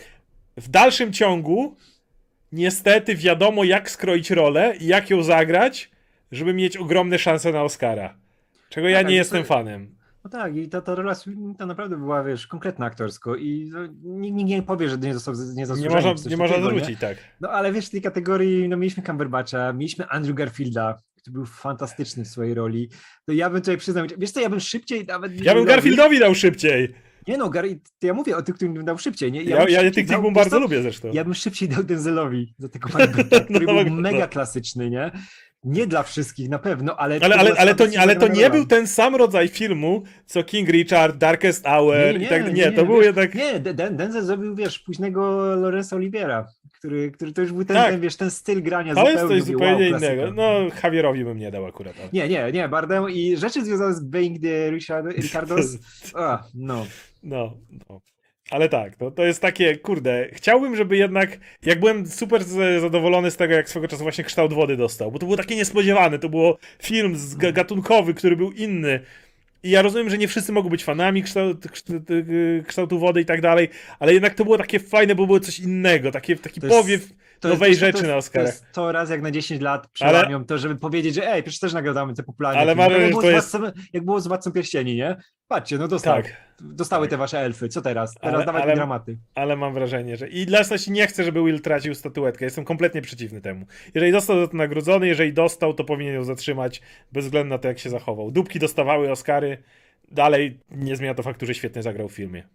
w dalszym ciągu niestety wiadomo jak skroić rolę i jak ją zagrać, żeby mieć ogromne szanse na Oscara. Czego ja Tak, nie to- jestem fanem. No tak, i ta, ta rola to naprawdę była, wiesz, konkretna aktorsko i no, nikt, nikt nie powie, że nie został nie Nie zasłużony, można, czy coś nie można takiego, dorzucić, tak. No ale wiesz, w tej kategorii, no mieliśmy Cumberbatcha, mieliśmy Andrew Garfielda, który był fantastyczny w swojej roli. To ja bym tutaj przyznał, wiesz co, ja bym szybciej nawet... Ja bym Willowi- Garfieldowi dał szybciej. Nie no, Gar... to ja mówię o tych, którym bym dał szybciej, nie? Ja, bym ja, szybciej tych dał- Digmum wiesz bardzo co? lubię zresztą. Ja bym szybciej dał Denzelowi za tego Cumberbatcha, który No, był no. mega klasyczny, nie? Nie dla wszystkich na pewno, ale... Ale, ale, była ale, to, ale to fantastyczna nie rola. był ten sam rodzaj filmu, co King Richard, Darkest Hour i tak dalej. Nie, to był wiesz, jednak... Nie, Den- Denzel zrobił, wiesz, późnego Lorenza Olivera, który, który to już był ten, Tak. ten, wiesz, ten styl grania To jest zupełnie. coś mówię, zupełnie wow, klasyka. innego. No, Javierowi bym nie dał akurat. Ale... Nie, nie, nie, Bardem i rzeczy związane z Being the Richard, Ricardos, a, no. No, no. Ale tak, no, to jest takie, kurde, chciałbym, żeby jednak, jak byłem super z- zadowolony z tego, jak swego czasu właśnie Kształt Wody dostał, bo to było takie niespodziewane, to było film z- ga- gatunkowy, który był inny i ja rozumiem, że nie wszyscy mogą być fanami kształt, kształt, Kształtu Wody i tak dalej, ale jednak to było takie fajne, bo było coś innego, takie, taki To jest- powiew To jest- nowej to rzeczy jest, na To Oscarach. jest to raz jak na dziesięć lat przełamią to, żeby powiedzieć, że ej, przecież też nagradamy te popularne Ale filmy. mam Tak jak, wrażenie, było że z to Władcą, jak było z Władcą Pierścieni, nie? Patrzcie, no dostał. Tak. Dostały Tak. te wasze elfy, co teraz? Teraz Ale- dawaj ale- mi dramaty. Ale mam wrażenie, że i dla jasności nie chcę, żeby Will tracił statuetkę. Jestem kompletnie przeciwny temu. Jeżeli dostał, to nagrodzony, jeżeli dostał, to powinien ją zatrzymać bez względu na to, jak się zachował. Dupki dostawały Oscary, dalej nie zmienia to faktu, że świetnie zagrał w filmie.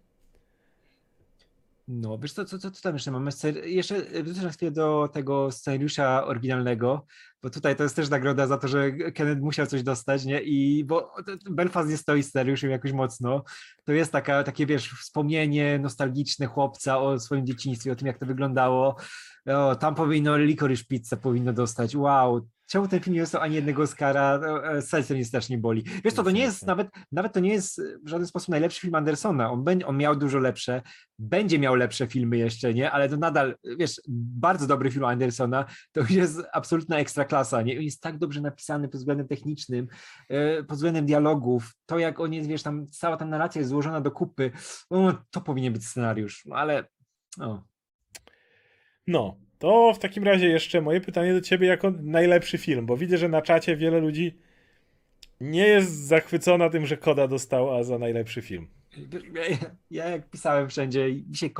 No, wiesz co, co, co, co tam jeszcze mamy? Scer- Jeszcze wrócę na chwilę do tego scenariusza oryginalnego, bo tutaj to jest też nagroda za to, że Kenneth musiał coś dostać, nie? I bo to- to Belfast nie stoi scenariuszem jakoś mocno. To jest taka, takie, wiesz, wspomnienie nostalgiczne chłopca o swoim dzieciństwie, o tym, jak to wyglądało. O, tam powinno Licorice Pizza powinno dostać. Wow. Czemu ten film nie dostał ani jednego Oscara? No, e, Serce mnie strasznie boli. Wiesz co, to nie jest nawet, nawet to nie jest w żaden sposób najlepszy film Andersona. On, będzie, on miał dużo lepsze, będzie miał lepsze filmy jeszcze, nie? Ale to nadal, wiesz, bardzo dobry film Andersona, to już jest absolutna ekstraklasa, nie? On jest tak dobrze napisany pod względem technicznym, e, pod względem dialogów, to jak on jest, wiesz, tam cała ta narracja jest złożona do kupy, o, to powinien być scenariusz, no ale o. No, to w takim razie jeszcze moje pytanie do ciebie jako najlepszy film, bo widzę, że na czacie wiele ludzi nie jest zachwycona tym, że Koda dostała za najlepszy film. Ja, ja jak pisałem wszędzie, mi się Koda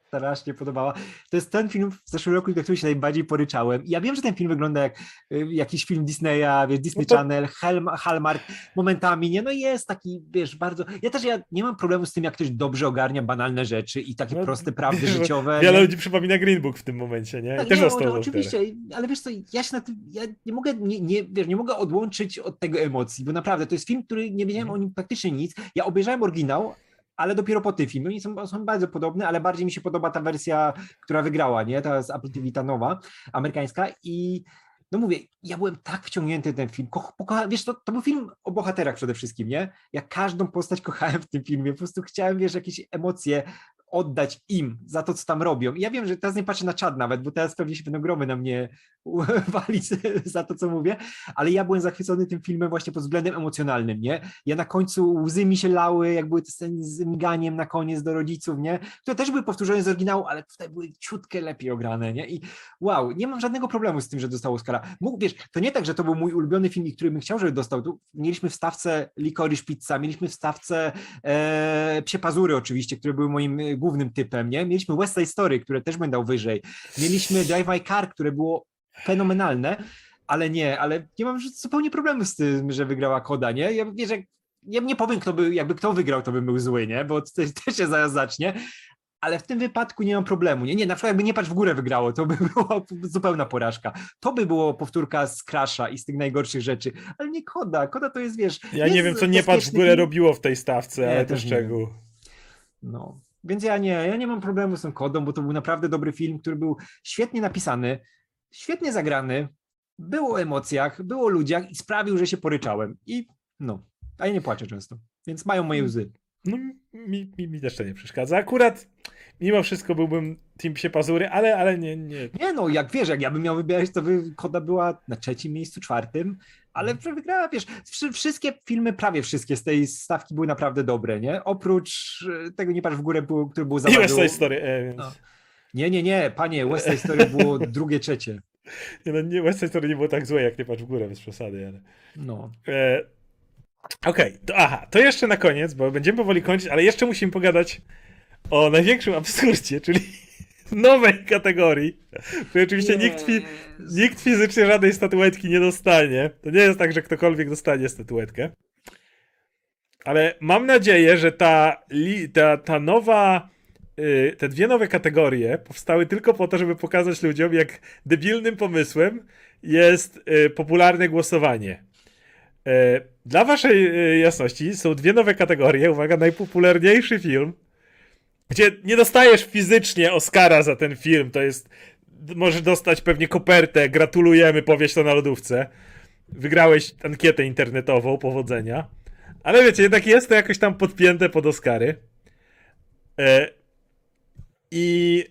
strasznie podobała. To jest ten film w zeszłym roku, do którego się najbardziej poryczałem. I ja wiem, że ten film wygląda jak y, jakiś film Disneya, wiesz, Disney No to- Channel, Hallma- Hallmark momentami, nie? No jest taki, wiesz, bardzo... Ja też ja nie mam problemu z tym, jak ktoś dobrze ogarnia banalne rzeczy i takie No, proste prawdy wiesz, życiowe. Wiele nie? ludzi przypomina Green Book w tym momencie, nie? I Tak, też nie, dostał no, Oscara. oczywiście, ale wiesz co, ja się na tym, ja nie mogę, nie, nie, wiesz, nie mogę odłączyć od tego emocji, bo naprawdę to jest film, który nie wiedziałem o nim praktycznie nic. Ja obejrzałem oryginał, ale dopiero po tym filmie. Oni są, są bardzo podobne, ale bardziej mi się podoba ta wersja, która wygrała, nie? Ta z Apple T V, ta nowa, amerykańska i no mówię, ja byłem tak wciągnięty w ten film. Ko- pokocha- wiesz, to, to był film o bohaterach przede wszystkim, nie? Ja każdą postać kochałem w tym filmie, po prostu chciałem, wiesz, jakieś emocje oddać im za to, co tam robią. I ja wiem, że teraz nie patrzę na czat nawet, bo teraz pewnie się będą gromy na mnie walić za to, co mówię, ale ja byłem zachwycony tym filmem właśnie pod względem emocjonalnym, nie? Ja na końcu łzy mi się lały, jak były te sceny z miganiem na koniec do rodziców, nie? Które też były powtórzone z oryginału, ale tutaj były ciutkę lepiej ograne, nie? I wow, nie mam żadnego problemu z tym, że dostał Oscara. Mógł, wiesz, to nie tak, że to był mój ulubiony film, i który bym chciał, żeby dostał. Tu mieliśmy w stawce Licorice Pizza, mieliśmy w stawce e, Psie Pazury oczywiście, które były moim e, głównym typem, nie? Mieliśmy West Side Story, które też będę dał wyżej. Mieliśmy Drive My Car, które było fenomenalne, ale nie, ale nie mam zupełnie problemu z tym, że wygrała Koda, nie? Ja wiesz, jak, ja nie powiem, kto by, jakby kto wygrał, to bym był zły, nie? Bo to też się zaraz zacznie, ale w tym wypadku nie mam problemu, nie? Nie, na przykład jakby Nie patrz w górę wygrało, to by była zupełna porażka. To by było powtórka z Crasha i z tych najgorszych rzeczy, ale nie Koda. Koda to jest, wiesz... Ja jest nie wiem, co Nie patrz w bezpieczny górę film. robiło w tej stawce, Nie, ale to też nie szczegół. No, więc ja nie, ja nie mam problemu z tą Kodą, bo to był naprawdę dobry film, który był świetnie napisany, świetnie zagrany, było o emocjach, było o ludziach i sprawił, że się poryczałem. I no, a ja nie płaczę często, więc mają moje łzy. No, mi, mi, mi też to nie przeszkadza. Akurat mimo wszystko byłbym Team Psie Pazury, ale, ale nie, nie. Nie no, jak wiesz, jak ja bym miał wybierać, to by Koda była na trzecim miejscu, czwartym, ale wygrała, wiesz, wszy- wszystkie filmy, prawie wszystkie z tej stawki były naprawdę dobre, nie? Oprócz e, tego Nie patrz w górę, było, który był I zabawny. West Side Story, e, więc... No. Nie, nie, nie, panie, West Side Story było drugie, trzecie. Nie, no, nie, West Side Story nie było tak złe, jak Nie patrz w górę, bez przesady, ale... No. E, Okej, to aha, to jeszcze na koniec, bo będziemy powoli kończyć, ale jeszcze musimy pogadać o największym absurdzie, czyli nowej kategorii, w której oczywiście nikt, fi, nikt fizycznie żadnej statuetki nie dostanie. To nie jest tak, że ktokolwiek dostanie statuetkę. Ale mam nadzieję, że ta, li, ta, ta nowa, y, te dwie nowe kategorie powstały tylko po to, żeby pokazać ludziom, jak debilnym pomysłem jest y, popularne głosowanie. Y, dla waszej y, jasności są dwie nowe kategorie. Uwaga, najpopularniejszy film, gdzie nie dostajesz fizycznie Oscara za ten film, to jest, możesz dostać pewnie kopertę, gratulujemy, powieś to na lodówce. Wygrałeś ankietę internetową, powodzenia. Ale wiecie, jednak jest to jakoś tam podpięte pod Oscary. E, I...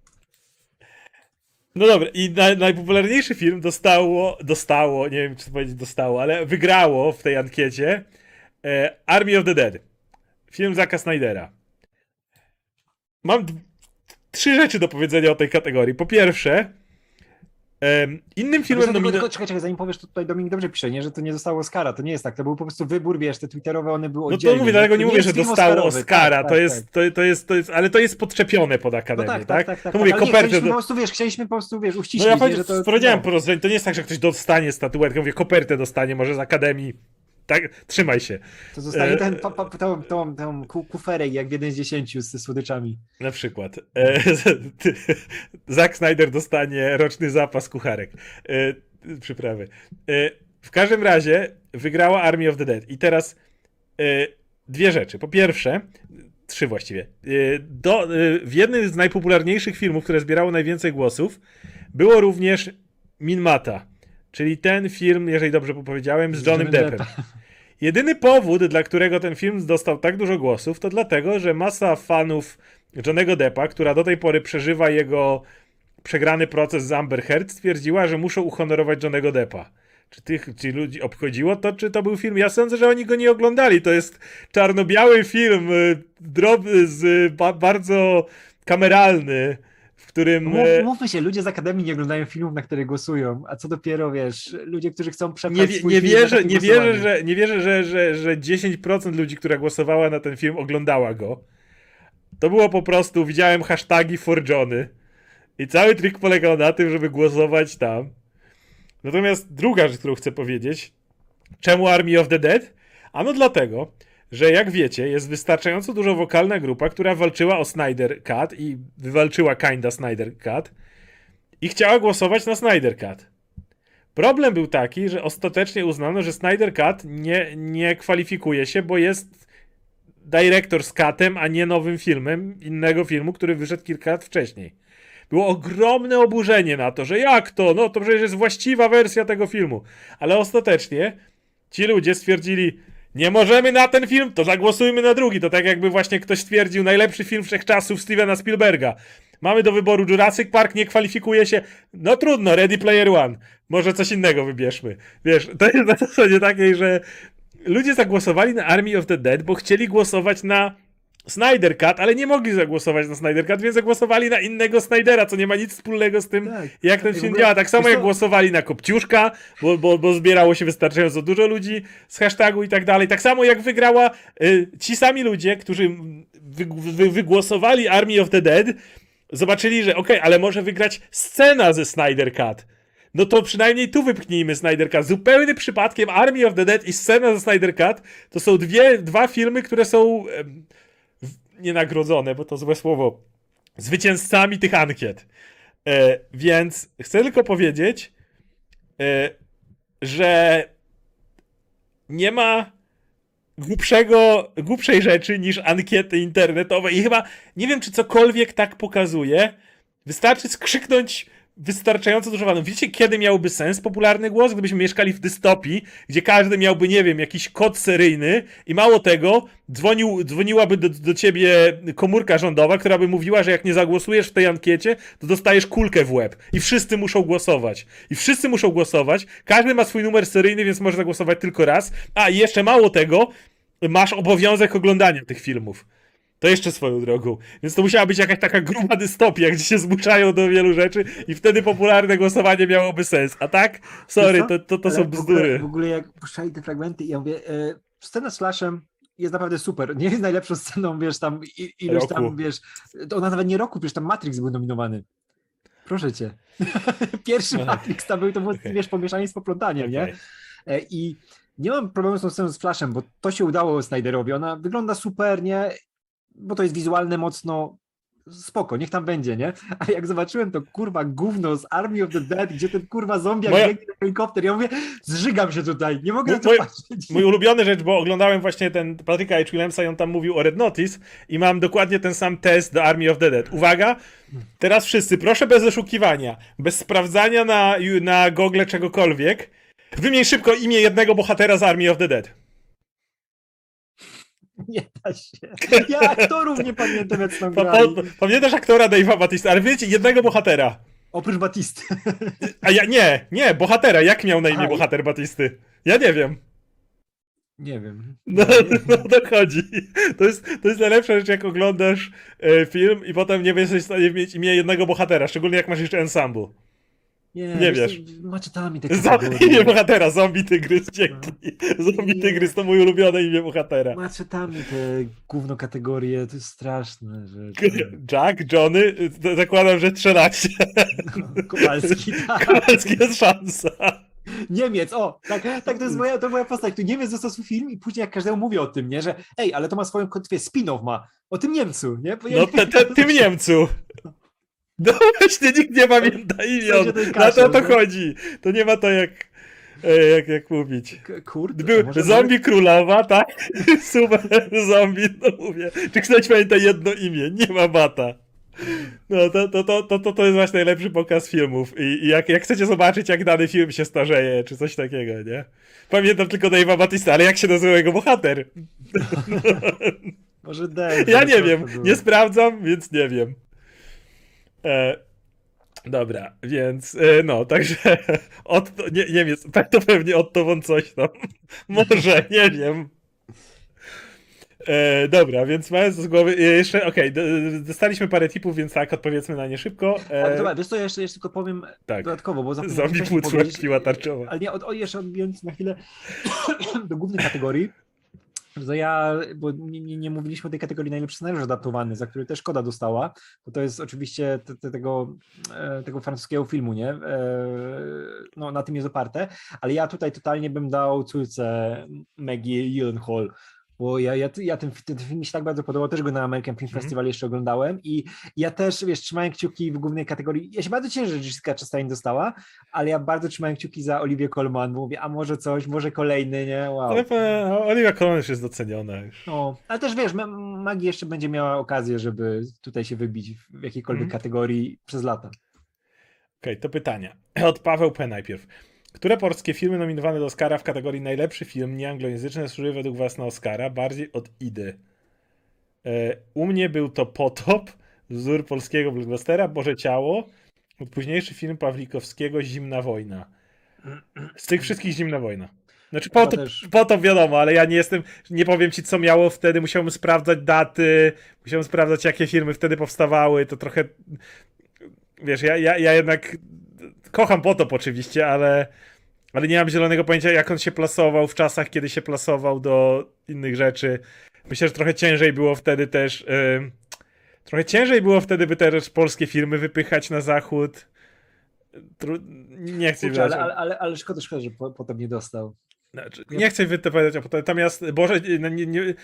No dobra, i na, najpopularniejszy film dostało, dostało, nie wiem czy to powiedzieć dostało, ale wygrało w tej ankiecie e, Army of the Dead. Film Zacka Snydera. Mam d- trzy rzeczy do powiedzenia o tej kategorii. Po pierwsze, em, innym filmem Tylko, nomino- tylko, czekaj, czekaj, zanim powiesz, to tutaj Dominik dobrze pisze, nie, że to nie zostało Oscara, to nie jest tak, to był po prostu wybór, wiesz, te twitterowe, one były No oddzielnie. to mówię, dlatego nie To mówię, jest że film dostało oscarowy, Oscara, tak, to, tak, jest, tak. to, to, jest, to jest, ale to jest podczepione pod No Akademię, tak, tak? tak, tak, tak. To mówię, ale nie, kopertę... chcieliśmy do- po prostu, wiesz, chcieliśmy po prostu, wiesz, No uściślić, ja nie, powiedz, że to... powiedziałem no. po rozwiązaniu, to nie jest tak, że ktoś dostanie statuetkę, mówię, kopertę dostanie, może z Akademii, tak? Trzymaj się. To zostanie E, ten, pa, pa, tą, tą, tą ku- kuferek jak w jeden z dziesięciu ze słodyczami. Na przykład. E, ty- Zack Snyder dostanie roczny zapas kucharek. E, przyprawy. E, w każdym razie wygrała Army of the Dead. I teraz e, dwie rzeczy. Po pierwsze, trzy właściwie. E, do, e, w jednym z najpopularniejszych filmów, które zbierało najwięcej głosów, było również Minmata. Czyli ten film, jeżeli dobrze powiedziałem, z Johnnym Deppem. Jedyny powód, dla którego ten film dostał tak dużo głosów, to dlatego, że masa fanów Johnnego Deppa, która do tej pory przeżywa jego przegrany proces z Amber Heard, stwierdziła, że muszą uhonorować Johnnego Deppa. Czy tych ci ludzi obchodziło to, czy to był film? Ja sądzę, że oni go nie oglądali. To jest czarno-biały film, y, drobny, z, ba, bardzo kameralny, w którym... Mów, e, mówmy się, ludzie z Akademii nie oglądają filmów, na które głosują, a co dopiero, wiesz, ludzie, którzy chcą przepchać Nie, wie- swój nie, film na wierzę, takie nie wierzę, głosowanie. że, nie wierzę, że, że, że dziesięć procent ludzi, która głosowała na ten film, oglądała go. To było po prostu, widziałem hashtagi for Johnny i cały trik polegał na tym, żeby głosować tam. Natomiast druga rzecz, którą chcę powiedzieć, czemu Army of the Dead? Ano dlatego, że jak wiecie, jest wystarczająco dużo wokalna grupa, która walczyła o Snyder Cut i wywalczyła kinda Snyder Cut i chciała głosować na Snyder Cut. Problem był taki, że ostatecznie uznano, że Snyder Cut nie, nie kwalifikuje się, bo jest Director's Cutem, a nie nowym filmem innego filmu, który wyszedł kilka lat wcześniej. Było ogromne oburzenie na to, że jak to? No to przecież jest właściwa wersja tego filmu. Ale ostatecznie ci ludzie stwierdzili, nie możemy na ten film, to zagłosujmy na drugi. To tak jakby właśnie ktoś stwierdził, najlepszy film wszechczasów Stevena Spielberga. Mamy do wyboru Jurassic Park, nie kwalifikuje się. No trudno, Ready Player One. Może coś innego wybierzmy. Wiesz, to jest na zasadzie takiej, że ludzie zagłosowali na Army of the Dead, bo chcieli głosować na Snyder Cut, ale nie mogli zagłosować na Snyder Cut, więc zagłosowali na innego Snydera, co nie ma nic wspólnego z tym, Tak. jak ten I w film ogóle- działa. Tak samo wiesz jak co? głosowali na Kopciuszka, bo, bo, bo zbierało się wystarczająco dużo ludzi z hashtagu i tak dalej. Tak samo jak wygrała y, ci sami ludzie, którzy wy, wy, wygłosowali Army of the Dead, zobaczyli, że okej, okay, ale może wygrać scena ze Snyder Cut. No to przynajmniej tu wypchnijmy Snyder Cut. Zupełnie przypadkiem Army of the Dead i scena ze Snyder Cut to są dwie, dwa filmy, które są em, nie nagrodzone, bo to złe słowo, zwycięzcami tych ankiet. E, więc chcę tylko powiedzieć, e, że nie ma głupszego, głupszej rzeczy niż ankiety internetowe i chyba nie wiem, czy cokolwiek tak pokazuje. Wystarczy skrzyknąć wystarczająco dużo fanów. Wiecie, kiedy miałby sens popularny głos? Gdybyśmy mieszkali w dystopii, gdzie każdy miałby, nie wiem, jakiś kod seryjny i mało tego, dzwonił, dzwoniłaby do, do ciebie komórka rządowa, która by mówiła, że jak nie zagłosujesz w tej ankiecie, to dostajesz kulkę w łeb. I wszyscy muszą głosować. I wszyscy muszą głosować. Każdy ma swój numer seryjny, więc może zagłosować tylko raz. A, i jeszcze mało tego, masz obowiązek oglądania tych filmów. To jeszcze swoją drogą. Więc to musiała być jakaś taka gruba dystopia, gdzie się zmuszają do wielu rzeczy i wtedy popularne głosowanie miałoby sens. A tak? Sorry, Wiesz co? to, to, to Ale są w bzdury. ogóle, w ogóle jak puszczali te fragmenty i ja mówię, e, scena z Flashem jest naprawdę super. Nie jest najlepszą sceną, wiesz, tam i, iluś Roku. tam, wiesz, to ona nawet nie roku, wiesz, tam Matrix był nominowany. Proszę cię. Pierwszy Ach. Matrix tam był, to było, Okej. wiesz, pomieszanie z poplątaniem, nie? Okej. E, I nie mam problemu z tą sceną z Flashem, bo to się udało Snyderowi. Ona wygląda super, nie? Bo to jest wizualne mocno spoko, niech tam będzie, nie? A jak zobaczyłem to kurwa gówno z Army of the Dead, gdzie ten kurwa zombie Moja- biegnie na helikopter, ja mówię, zżygam się tutaj, nie mogę Mój- na to mój- patrzeć. Mój ulubiony rzecz, bo oglądałem właśnie ten Patryka H. Williamsa i on tam mówił o Red Notice i mam dokładnie ten sam test do Army of the Dead. Uwaga, teraz wszyscy, proszę bez oszukiwania, bez sprawdzania na, na Google czegokolwiek, wymień szybko imię jednego bohatera z Army of the Dead. Nie da się. Ja aktorów nie pamiętam, jak tam Pa, grali. pa, pamiętasz aktora Dave'a Batista, ale wiecie, jednego bohatera. Oprócz Batisty. A ja, nie, nie, bohatera, jak miał na imię Aha, i- bohater Batisty? Ja nie wiem. Nie wiem. No, no to chodzi. To jest, to jest najlepsza rzecz, jak oglądasz e, film i potem nie jesteś w stanie mieć imię jednego bohatera, szczególnie jak masz jeszcze ensemble. Nie, nie wiesz. wiesz. co, Maczetami te Za, kategorie. imię bohatera, zombie tygrys, dzięki. Zombie Nie. tygrys to mój ulubione imię bohatera. Maczetami te gówno kategorie, to jest straszne, że... Jack, Johnny, y, zakładam, że trzynaście. Kowalski, tak. Kowalski jest szansa. Niemiec, o, tak, tak to jest moja, to moja postać. Tu Niemiec dostał swój film i później jak każdemu mówię o tym, nie, że ej, ale to ma swoją kontynuację, spin-off ma, o tym Niemcu, nie? Bo ja No nie te, te, tym Niemcu. No właśnie, nikt nie pamięta imion. sensie ten Na to o kaszel, to nie? chodzi. To nie ma to jak, e, jak, jak mówić. K- Kurde, Był może zombie królowa, tak? Super zombie, no mówię. Czy ktoś pamięta jedno imię? Nie ma bata. No to, to, to, to, to, to jest właśnie najlepszy pokaz filmów. I, i jak, jak chcecie zobaczyć, jak dany film się starzeje, czy coś takiego, nie? Pamiętam tylko Dave'a Batista, ale jak się nazywa jego bohater? Może Dave. Ja to nie to wiem, było. nie sprawdzam, więc nie wiem. E, dobra, więc e, no, także Otto, nie, Niemiec, to pewnie Otto von coś tam. Może, nie wiem. E, dobra, więc mając to z głowy, e, jeszcze, okej, do- dostaliśmy parę tipów, więc tak, odpowiedzmy na nie szybko. Ale E, dobra, wiesz co, ja jeszcze, jeszcze tylko powiem tak, dodatkowo, bo zapomniałem zombie wcześniej płuc, powiedzieć, siła tarczowa. ale nie, od, o, jeszcze odbijając na chwilę do głównej kategorii, To ja, bo nie, nie, nie mówiliśmy o tej kategorii najlepszy scenariusz adaptowany, za który też Szkoda dostała, bo to jest oczywiście te, te, tego, e, tego francuskiego filmu, nie? E, no, na tym jest oparte, ale ja tutaj totalnie bym dał córce Maggie Gyllenhaal, bo ja, ja, ja ten, ten film mi się tak bardzo podobał, też go na American Film Mhm. Festival jeszcze oglądałem i ja też, wiesz, trzymałem kciuki w głównej kategorii, ja się bardzo cieszę, że Jessica Chastain dostała, ale ja bardzo trzymałem kciuki za Olivię Colman, bo mówię, a może coś, może kolejny, nie? Wow. Ale e, Olivia Colman już jest doceniona już. No, ale też wiesz, Ma- Maggie jeszcze będzie miała okazję, żeby tutaj się wybić w jakiejkolwiek Mhm. kategorii przez lata. Okej, to pytania. Od Paweł P. najpierw. Które polskie filmy nominowane do Oscara w kategorii najlepszy film nieanglojęzyczny zasłużyły według was na Oscara bardziej od Idy? E, u mnie był to Potop, wzór polskiego blockbustera, Boże Ciało, późniejszy film Pawlikowskiego Zimna Wojna. Z tych wszystkich Zimna Wojna. Znaczy Chyba Potop, też. Potop wiadomo, ale ja nie jestem, nie powiem ci co miało wtedy, musiałem sprawdzać daty, musiałem sprawdzać jakie filmy wtedy powstawały, to trochę, wiesz, ja, ja, ja jednak kocham Potop oczywiście, ale, ale nie mam zielonego pojęcia jak on się plasował w czasach, kiedy się plasował do innych rzeczy. Myślę, że trochę ciężej było wtedy też, yy, trochę ciężej było wtedy by też polskie filmy wypychać na zachód. Tru... Nie chcę Kurczę, ale, ale, ale, ale szkoda, szkoda, że po, potem nie dostał. Znaczy, nie chcę wypowiadać o potem. Natomiast Boże, no nie, nie,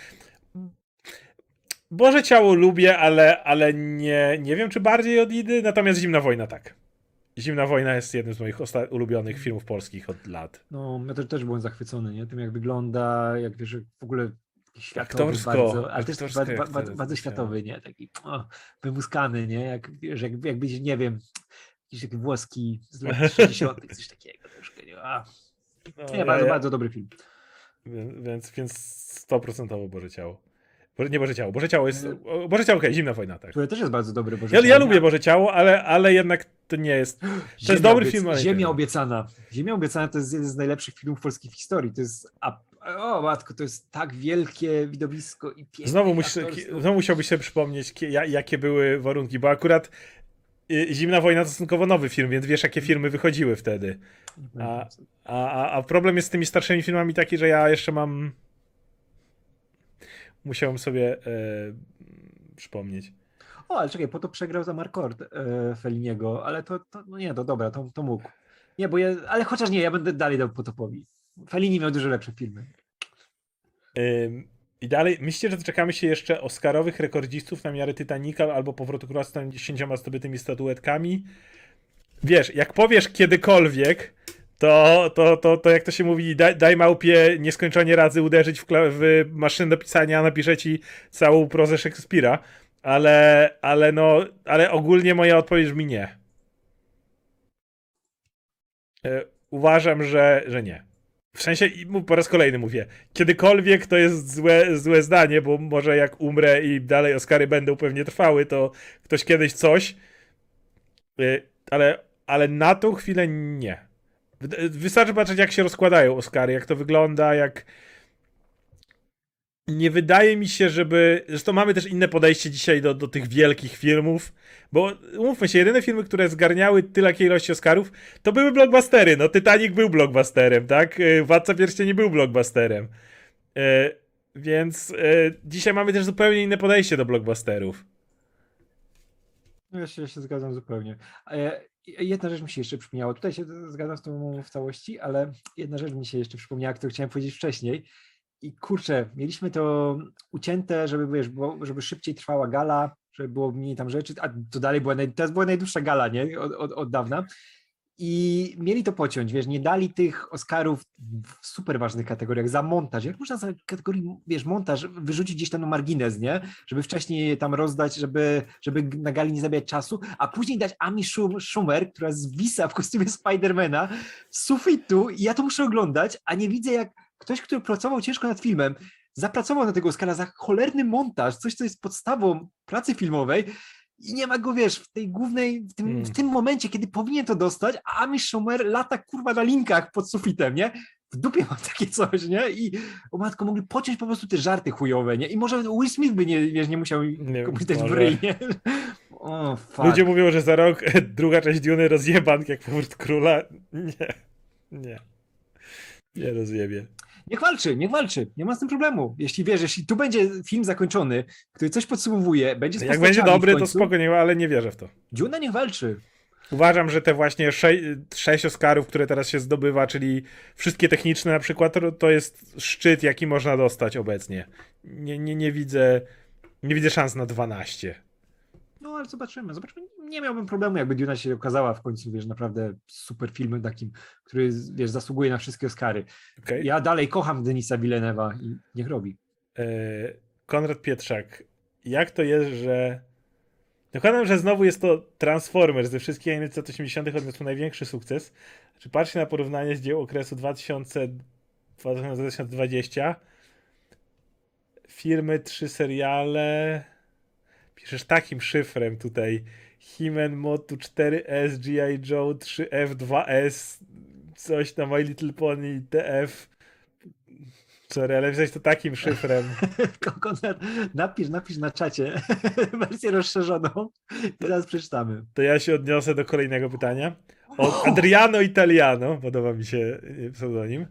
Boże Ciało lubię, ale, ale nie, nie wiem, czy bardziej od Idy. Natomiast Zimna Wojna tak. Zimna Wojna jest jednym z moich osta- ulubionych filmów polskich od lat. No, ja też, też byłem zachwycony, nie? Tym jak wygląda, jak wiesz, w ogóle światowy Aktorsko, bardzo, ale też aktorsko bardzo, jak bardzo, to bardzo, bardzo jest, światowy, nie? Taki o, wymuskany, nie? Jak, wiesz, jak, jakbyś, nie wiem, jakiś taki włoski z lat sześćdziesiątych, coś takiego troszkę, nie? A, No, nie, ja- bardzo, ja- bardzo dobry film. Więc, więc sto procent Boże Ciało. Boże, nie Boże Ciało. Boże Ciało jest. o, Boże Ciało, okej, Zimna Wojna, tak. Który też jest bardzo dobry, bo Ja, ja lubię Boże Ciało, ale, ale jednak to nie jest. To Ziemia jest dobry obiec- film, ale nie Ziemia ten. obiecana. Ziemia obiecana to jest jeden z najlepszych filmów polskich w historii. To jest. A, o matko, to jest tak wielkie widowisko i piękne. Znowu, musisz, aktorstwo. znowu musiałbyś sobie przypomnieć, kie- ja- jakie były warunki, bo akurat y, Zimna Wojna to stosunkowo nowy film, więc wiesz, jakie filmy wychodziły wtedy. A, a, a- a problem jest z tymi starszymi filmami taki, że ja jeszcze mam. Musiałem sobie e, przypomnieć. O, ale czekaj, po to przegrał za Markord e, Felliniego, ale to, to no nie, to dobra, to, to mógł. Nie, bo ja, ale chociaż nie, ja będę dalej dał Potopowi. Fellini miał dużo lepsze filmy. Ym, I dalej, myślicie, że doczekamy się jeszcze oscarowych rekordzistów na miarę Titanica albo powrotu króla z tam dziesięcioma zdobytymi statuetkami? Wiesz, jak powiesz kiedykolwiek, to, to, to, to jak to się mówi, daj, daj małpie nieskończenie razy uderzyć w, kla- w maszynę do pisania, a napisze ci całą prozę Szekspira, ale, ale no, ale ogólnie moja odpowiedź brzmi nie. E, uważam, że, że nie. W sensie, i mu- po raz kolejny mówię, kiedykolwiek to jest złe, złe zdanie, bo może jak umrę i dalej Oscary będą pewnie trwały, to ktoś kiedyś coś, y, ale, ale na tą chwilę nie. Wy- Wystarczy patrzeć, jak się rozkładają Oscary, jak to wygląda, jak... Nie wydaje mi się, żeby... Zresztą mamy też inne podejście dzisiaj do, do tych wielkich filmów, bo umówmy się, jedyne filmy, które zgarniały tyle ilości Oscarów, to były blockbustery. No Titanic był blockbusterem, tak? Y, Władca Pierścieni był blockbusterem. Y, Więc y, dzisiaj mamy też zupełnie inne podejście do blockbusterów. No ja się, ja się zgadzam zupełnie. E, Jedna rzecz mi się jeszcze przypomniała. Tutaj się zgadzam z tobą w całości, ale jedna rzecz mi się jeszcze przypomniała, którą chciałem powiedzieć wcześniej. I kurczę, mieliśmy to ucięte, żeby, wiesz, było, żeby szybciej trwała gala, żeby było mniej tam rzeczy, a to dalej była, naj, teraz była najdłuższa gala, nie? Od, od, od dawna. I mieli to pociąć, wiesz, nie dali tych Oscarów w super ważnych kategoriach za montaż. Jak można za kategorii, wiesz, montaż wyrzucić gdzieś tam na margines, nie? Żeby wcześniej je tam rozdać, żeby, żeby na gali nie zabijać czasu, a później dać Amy Schum- Schumer, która zwisa w kostiumie Spidermana z sufitu i ja to muszę oglądać, a nie widzę jak ktoś, który pracował ciężko nad filmem, zapracował na tego Oscara za cholerny montaż, coś, co jest podstawą pracy filmowej, i nie ma go, wiesz, w tej głównej, w tym, Mm. w tym momencie, kiedy powinien to dostać, a Amy Schumer lata kurwa na linkach pod sufitem, nie? W dupie mam takie coś, nie? I o matko, mogli pociąć po prostu te żarty chujowe, nie? I może Will Smith by nie, wiesz, nie musiał Nie, komuś dać w może. ryj, nie? O, fuck. Ludzie mówią, że za rok druga część Duny rozjebank jak powrót króla. Nie. Nie. Nie rozjebie. Niech walczy, niech walczy, nie ma z tym problemu. Jeśli wiesz, jeśli tu będzie film zakończony, który coś podsumowuje, będzie z Jak będzie postaciami dobry, w to końcu, spoko, nie, ale nie wierzę w to. Duna niech walczy. Uważam, że te właśnie sze- sześć Oscarów, które teraz się zdobywa, czyli wszystkie techniczne na przykład, to, to jest szczyt, jaki można dostać obecnie. Nie, nie, nie widzę nie widzę szans na dwanaście. No ale zobaczymy, zobaczymy. Nie miałbym problemu, jakby Duna się okazała w końcu, wiesz, naprawdę super filmem takim, który, wiesz, zasługuje na wszystkie Oscary. Okay. Ja dalej kocham Denisa Villeneuve'a i niech robi. E, Konrad Pietrzak, jak to jest, że dokładam, że znowu jest to Transformers ze wszystkich animacji lat osiemdziesiątych odniósł największy sukces. Czy patrzcie na porównanie z dzieł okresu dwa tysiące dwudziestego. Filmy, trzy seriale. Piszesz takim szyfrem tutaj. He-Man, Motu cztery S, G I. Joe, trzy F, dwa S, coś na My Little Pony, T F. Sorry, ale wziąć to takim szyfrem. Konrad, napisz, napisz na czacie wersję rozszerzoną i teraz przeczytamy. To ja się odniosę do kolejnego pytania. Od Adriano Italiano, podoba mi się pseudonim.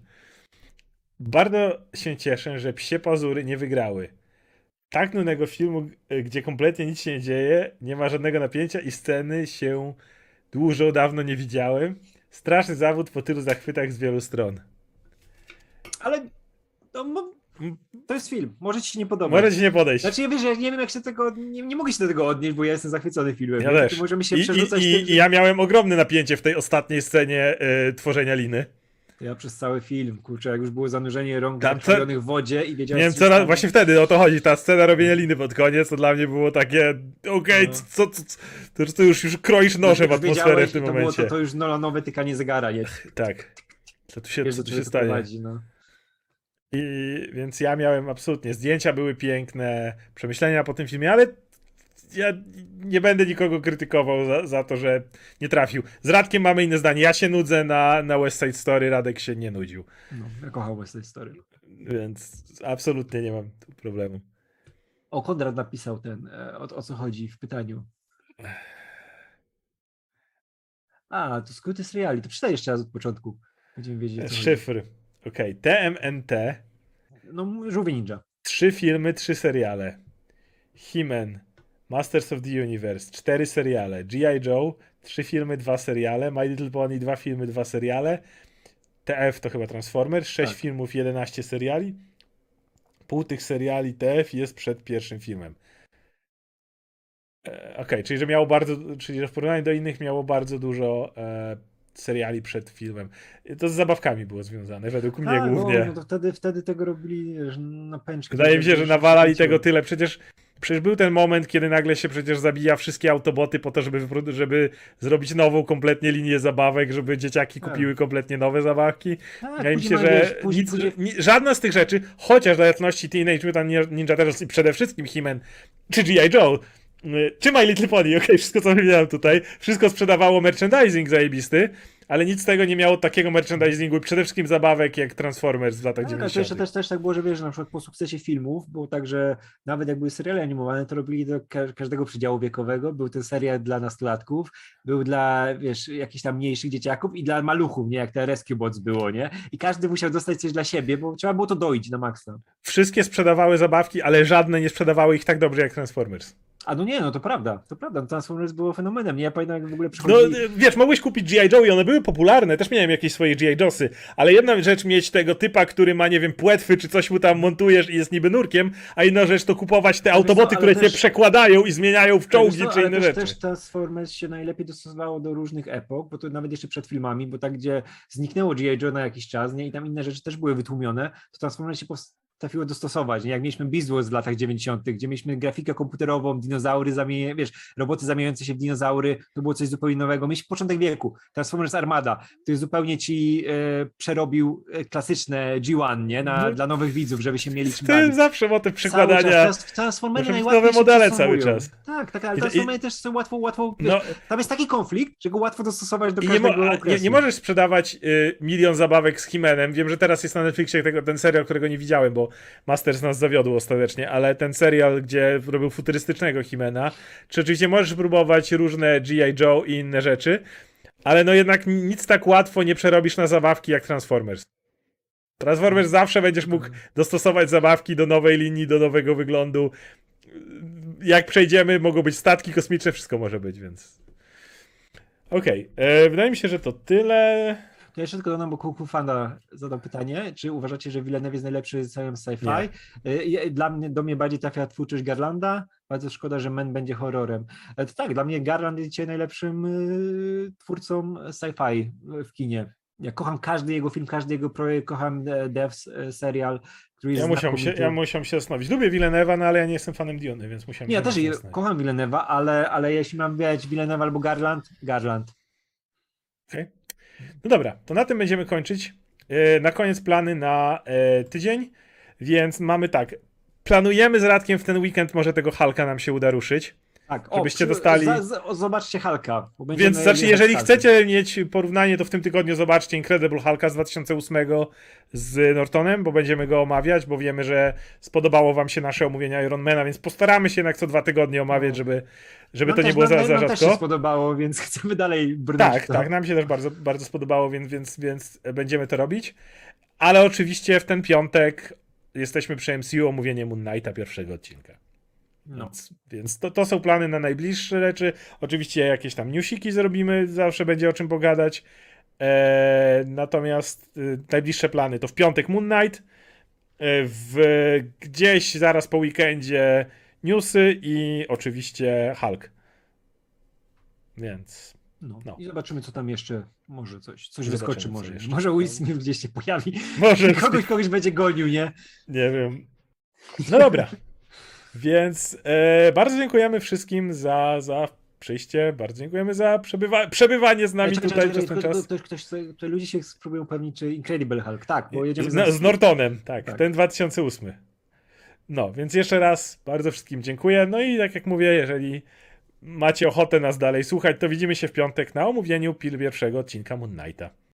Bardzo się cieszę, że Psie Pazury nie wygrały. Tak nudnego filmu, gdzie kompletnie nic się nie dzieje, nie ma żadnego napięcia i sceny się dużo dawno nie widziałem. Straszny zawód po tylu zachwytach z wielu stron. Ale no, to jest film, może ci się nie podobać. Może ci nie podejść. Znaczy ja wiesz, ja nie wiem jak się tego, nie, nie mogę się do tego odnieść, bo ja jestem zachwycony filmem. Ja nie? też. Możemy się I, przerzucać i, tym, i, że... I ja miałem ogromne napięcie w tej ostatniej scenie y, tworzenia liny. Ja przez cały film, kurczę, jak już było zanurzenie rąk Tam zakrwawionych w wodzie i wiedziałem, Nie wiem, co co się na, stanie. właśnie wtedy o to chodzi. Ta scena robienia liny pod koniec to dla mnie było takie okej, No. co, co, co, to, to już, już kroisz nożem Już atmosferę wiedziałeś, w tym to momencie. Było to, to już Nolanowe tykanie zegara, nie? Tak. Co tu się, Wiesz, co do tu czego się to stanie? prowadzi, no. I więc ja miałem absolutnie, zdjęcia były piękne, przemyślenia po tym filmie, ale ja nie będę nikogo krytykował za, za to, że nie trafił. Z Radkiem mamy inne zdanie. Ja się nudzę na, na West Side Story, Radek się nie nudził. No, ja kocham West Side Story. Więc absolutnie nie mam tu problemu. O, Konrad napisał ten, e, o, o co chodzi w pytaniu. A, to skróty seriali. To przeczytaj jeszcze raz od początku. Będziemy wiedzieć, o co chodzi. Szyfr. Okej, T M N T. No, Żółwie Ninja. Trzy filmy, trzy seriale. He-Man, Masters of the Universe, cztery seriale. G I. Joe, trzy filmy, dwa seriale. My Little Pony, dwa filmy, dwa seriale. T F to chyba Transformers, sześć Tak. filmów, jedenaście seriali. Pół tych seriali T F jest przed pierwszym filmem. E, Okej, okay, czyli że miało bardzo, czyli że w porównaniu do innych miało bardzo dużo e, seriali przed filmem. To z zabawkami było związane, według mnie A, głównie. No, no to wtedy, wtedy tego robili wiesz, na pęczkę. Wydaje mi się, że nawalali kręciło. tego tyle. Przecież, przecież był ten moment, kiedy nagle się przecież zabija wszystkie autoboty po to, żeby, wyprodu- żeby zrobić nową kompletnie linię zabawek, żeby dzieciaki Tak. kupiły kompletnie nowe zabawki. Tak, Wydaje mi później się, ma, że wiesz, później- nic, później- ni- żadna z tych rzeczy, chociaż dla jasności Teenage Mutant Ninja Turtles i przede wszystkim He-Man czy G I. Joe, y, czy My Little Pony, okej, okay, wszystko co wymieniałem tutaj, wszystko sprzedawało merchandising zajebisty, ale nic z tego nie miało takiego merchandisingu i przede wszystkim zabawek jak Transformers w latach Tak, a to jeszcze dziewięćdziesiątych. też, też tak było, że wiesz, na przykład po sukcesie filmów było tak, że nawet jak były seriale animowane, to robili do ka- każdego przedziału wiekowego. Był ten serial dla nastolatków, był dla, wiesz, jakichś tam mniejszych dzieciaków i dla maluchów, nie? Jak te Rescue Bots było, nie? I każdy musiał dostać coś dla siebie, bo trzeba było to doić na maksa. Wszystkie sprzedawały zabawki, ale żadne nie sprzedawały ich tak dobrze jak Transformers. A no nie, no to prawda, to prawda. Transformers było fenomenem. Nie, ja pamiętam, jak w ogóle No przychodzili... y, wiesz, mogłeś kupić G I. Joe i one były popularne, też miałem jakieś swoje G I. Joesy, ale jedna rzecz mieć tego typa, który ma, nie wiem, płetwy, czy coś mu tam montujesz i jest niby nurkiem, a inna rzecz to kupować te autoboty, co, które ale cię też- przekładają i zmieniają w czołgi, Wiesz co, czy ale inne też, rzeczy. też Transformers się najlepiej dostosowało do różnych epok, bo to nawet jeszcze przed filmami, bo tak gdzie zniknęło G I. Joe na jakiś czas, nie? I tam inne rzeczy też były wytłumione, to Transformers się potrafiło dostosować, nie? Jak mieliśmy Beast Wars w latach dziewięćdziesiątych, gdzie mieliśmy grafikę komputerową, dinozaury zamieniające, wiesz, roboty zamieniające się w dinozaury, to było coś zupełnie nowego. Mieliśmy początek wieku, Transformers Armada, który zupełnie ci e, przerobił e, klasyczne G jeden, nie? Na, No. dla nowych widzów, żeby się mieli czym To jest bawić. zawsze motyw Cały przykładania. czas. Trans- Transformery Muszą być najłatwiej nowe się modele cały przystosowują. czas. Tak, tak, ale I- Transformery też są łatwo, łatwo, wiesz, No, tam jest taki konflikt, że go łatwo dostosować do i nie, mo- każdego a nie, okresu. nie możesz sprzedawać y, milion zabawek z He-Manem. Wiem, że teraz jest na Netflixie tego, ten serial, którego nie widziałem, bo Masters nas zawiodł ostatecznie, ale ten serial, gdzie robił futurystycznego He-Mana, czy oczywiście możesz próbować różne G I. Joe i inne rzeczy, ale no jednak nic tak łatwo nie przerobisz na zabawki jak Transformers. Transformers zawsze będziesz mógł dostosować zabawki do nowej linii, do nowego wyglądu. Jak przejdziemy, mogą być statki kosmiczne, wszystko może być, więc... Okej, okay. Wydaje mi się, że to tyle. To jeszcze tylko dodam, bo Kung Fu Fanda zadał pytanie, czy uważacie, że Villeneuve jest najlepszy z całym sci-fi? Nie. Dla mnie, do mnie bardziej trafia twórczość Garlanda, bardzo szkoda, że Men będzie horrorem. To tak, dla mnie Garland jest dzisiaj najlepszym y, twórcą sci-fi w kinie. Ja kocham każdy jego film, każdy jego projekt, kocham Devs serial, który jest ja musiałem się, ja musiałem się zastanowić. Lubię Villeneuve'a, no ale ja nie jestem fanem Diony, więc musiałem nie, się ja też zastanowić. kocham Villeneuve'a, ale, ale jeśli mam wybrać Villeneuve albo Garland, Garland. Okej. Okay. No dobra, to na tym będziemy kończyć. Na koniec plany na tydzień, więc mamy tak. Planujemy z Radkiem w ten weekend, może tego Hulka nam się uda ruszyć. Tak, żebyście o, dostali. Za, za, zobaczcie Hulka. Więc znaczy, jeżeli chcecie mieć porównanie, to w tym tygodniu zobaczcie Incredible Hulka z dwa tysiące ósmego z Nortonem, bo będziemy go omawiać, bo wiemy, że spodobało wam się nasze omówienia Ironmana, więc postaramy się jednak co dwa tygodnie omawiać, żeby, żeby to nie było za, za rzadko. Nam też się spodobało, więc chcemy dalej brnąć. Tak, tak, nam się też bardzo, bardzo spodobało, więc, więc, więc będziemy to robić. Ale oczywiście w ten piątek jesteśmy przy M C U, omówienie Moon Knighta pierwszego odcinka. No. Więc, więc to, to są plany na najbliższe rzeczy. Oczywiście jakieś tam newsiki zrobimy, zawsze będzie o czym pogadać. E, natomiast e, najbliższe plany to w piątek Moon Knight, e, w, gdzieś zaraz po weekendzie newsy i oczywiście Hulk. Więc... No. No. I zobaczymy, co tam jeszcze, może coś, coś Zobaczymy, wyskoczy może. jeszcze. Może Will Smith gdzieś się pojawi. Może kogoś, kogoś będzie gonił, nie? Nie wiem. No dobra. Więc e, bardzo dziękujemy wszystkim za, za przyjście. Bardzo dziękujemy za przebywa przebywanie z nami czekaj, tutaj czekaj, przez ten czekaj, czas. Ktoś, ktoś, ktoś, ludzie się spróbują upewnić, czy Incredible Hulk. Tak, bo jedziemy z, z Nortonem, tak, tak. ten dwa tysiące ósmy. No, więc jeszcze raz bardzo wszystkim dziękuję. No i tak jak mówię, jeżeli macie ochotę nas dalej słuchać, to widzimy się w piątek na omówieniu pierwszego odcinka Moon Knighta.